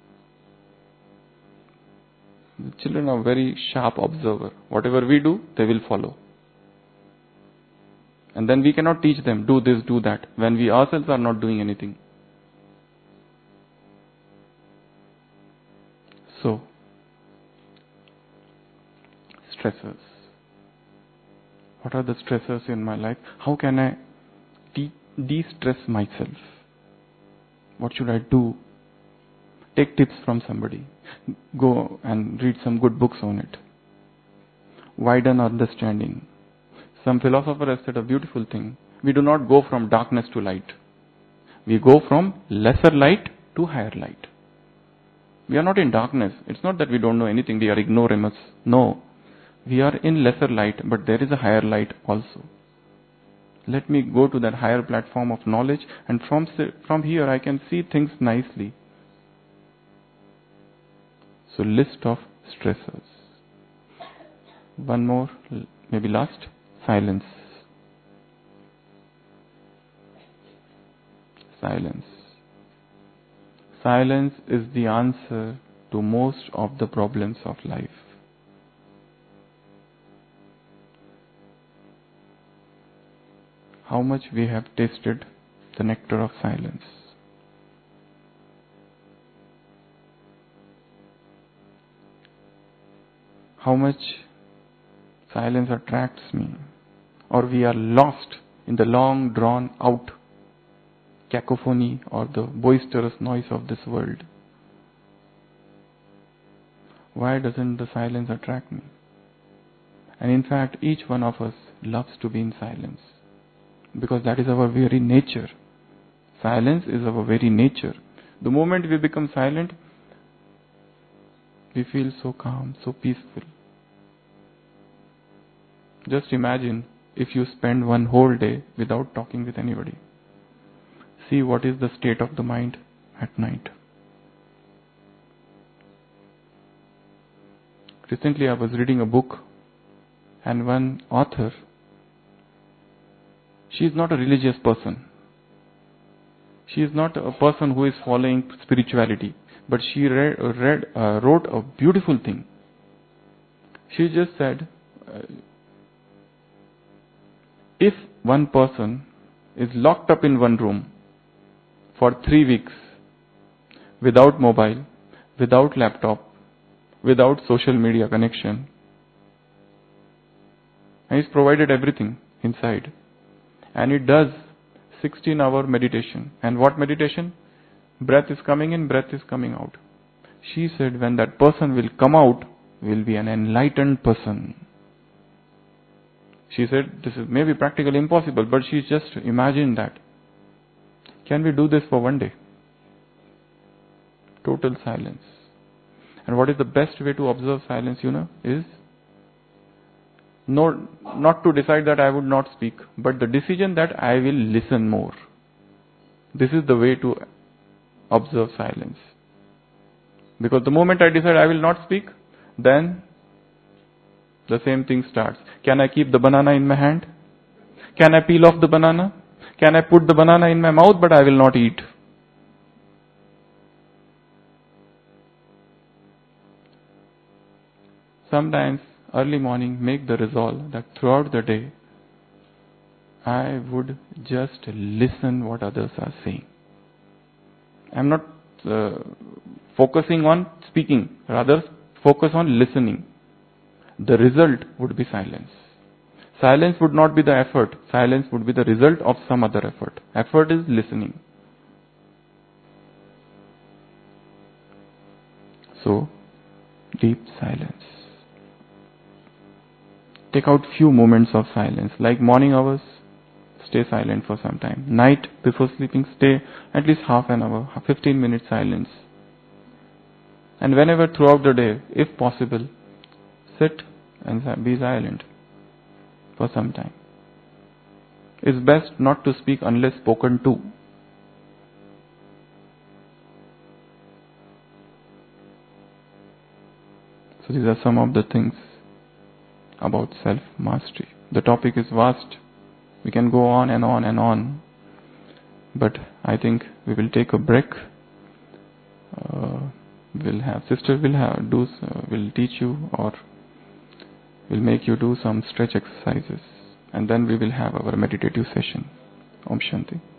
The children are very sharp observer. Whatever we do, they will follow. And then we cannot teach them, do this, do that, when we ourselves are not doing anything. So, stressors. What are the stressors in my life? How can I de-stress myself? What should I do? Take tips from somebody. Go and read some good books on it. Widen understanding. Some philosopher has said a beautiful thing. We do not go from darkness to light. We go from lesser light to higher light. We are not in darkness. It's not that we don't know anything, we are ignoramus. No. We are in lesser light, but there is a higher light also. Let me go to that higher platform of knowledge, and from here I can see things nicely. So, list of stressors. One more, maybe last. Silence. Silence. Silence is the answer to most of the problems of life. How much we have tasted the nectar of silence. How much silence attracts me, or we are lost in the long drawn out cacophony or the boisterous noise of this world. Why doesn't the silence attract me? And in fact, each one of us loves to be in silence, because that is our very nature. Silence is our very nature. The moment we become silent, we feel so calm, so peaceful. Just imagine if you spend one whole day without talking with anybody. See what is the state of the mind at night. Recently I was reading a book, and one author, she is not a religious person. She is not a person who is following spirituality, but she wrote a beautiful thing. She just said, if one person is locked up in one room for 3 weeks, without mobile, without laptop, without social media connection, and he's provided everything inside, and it does 16-hour meditation. And what meditation? Breath is coming in, breath is coming out. She said when that person will come out, will be an enlightened person. She said this is maybe practically impossible, but she just imagined that. Can we do this for one day? Total silence. And what is the best way to observe silence, is not to decide that I would not speak, but the decision that I will listen more. This is the way to observe silence. Because the moment I decide I will not speak, then the same thing starts. Can I keep the banana in my hand? Can I peel off the banana? Can I put the banana in my mouth but I will not eat? Sometimes, early morning, make the resolve that throughout the day, I would just listen what others are saying. I am not focusing on speaking, rather focus on listening. The result would be silence. Silence would not be the effort. Silence would be the result of some other effort. Effort is listening. So, deep silence. Take out few moments of silence, like morning hours, stay silent for some time. Night, before sleeping, stay at least half an hour, 15 minutes silence. And whenever throughout the day, if possible, sit and be silent for some time. It's best not to speak unless spoken to. So these are some of the things about self-mastery. The topic is vast. We can go on and on and on. But I think we will take a break. Sister will teach you, or will make you do some stretch exercises. And then we will have our meditative session. Om Shanti.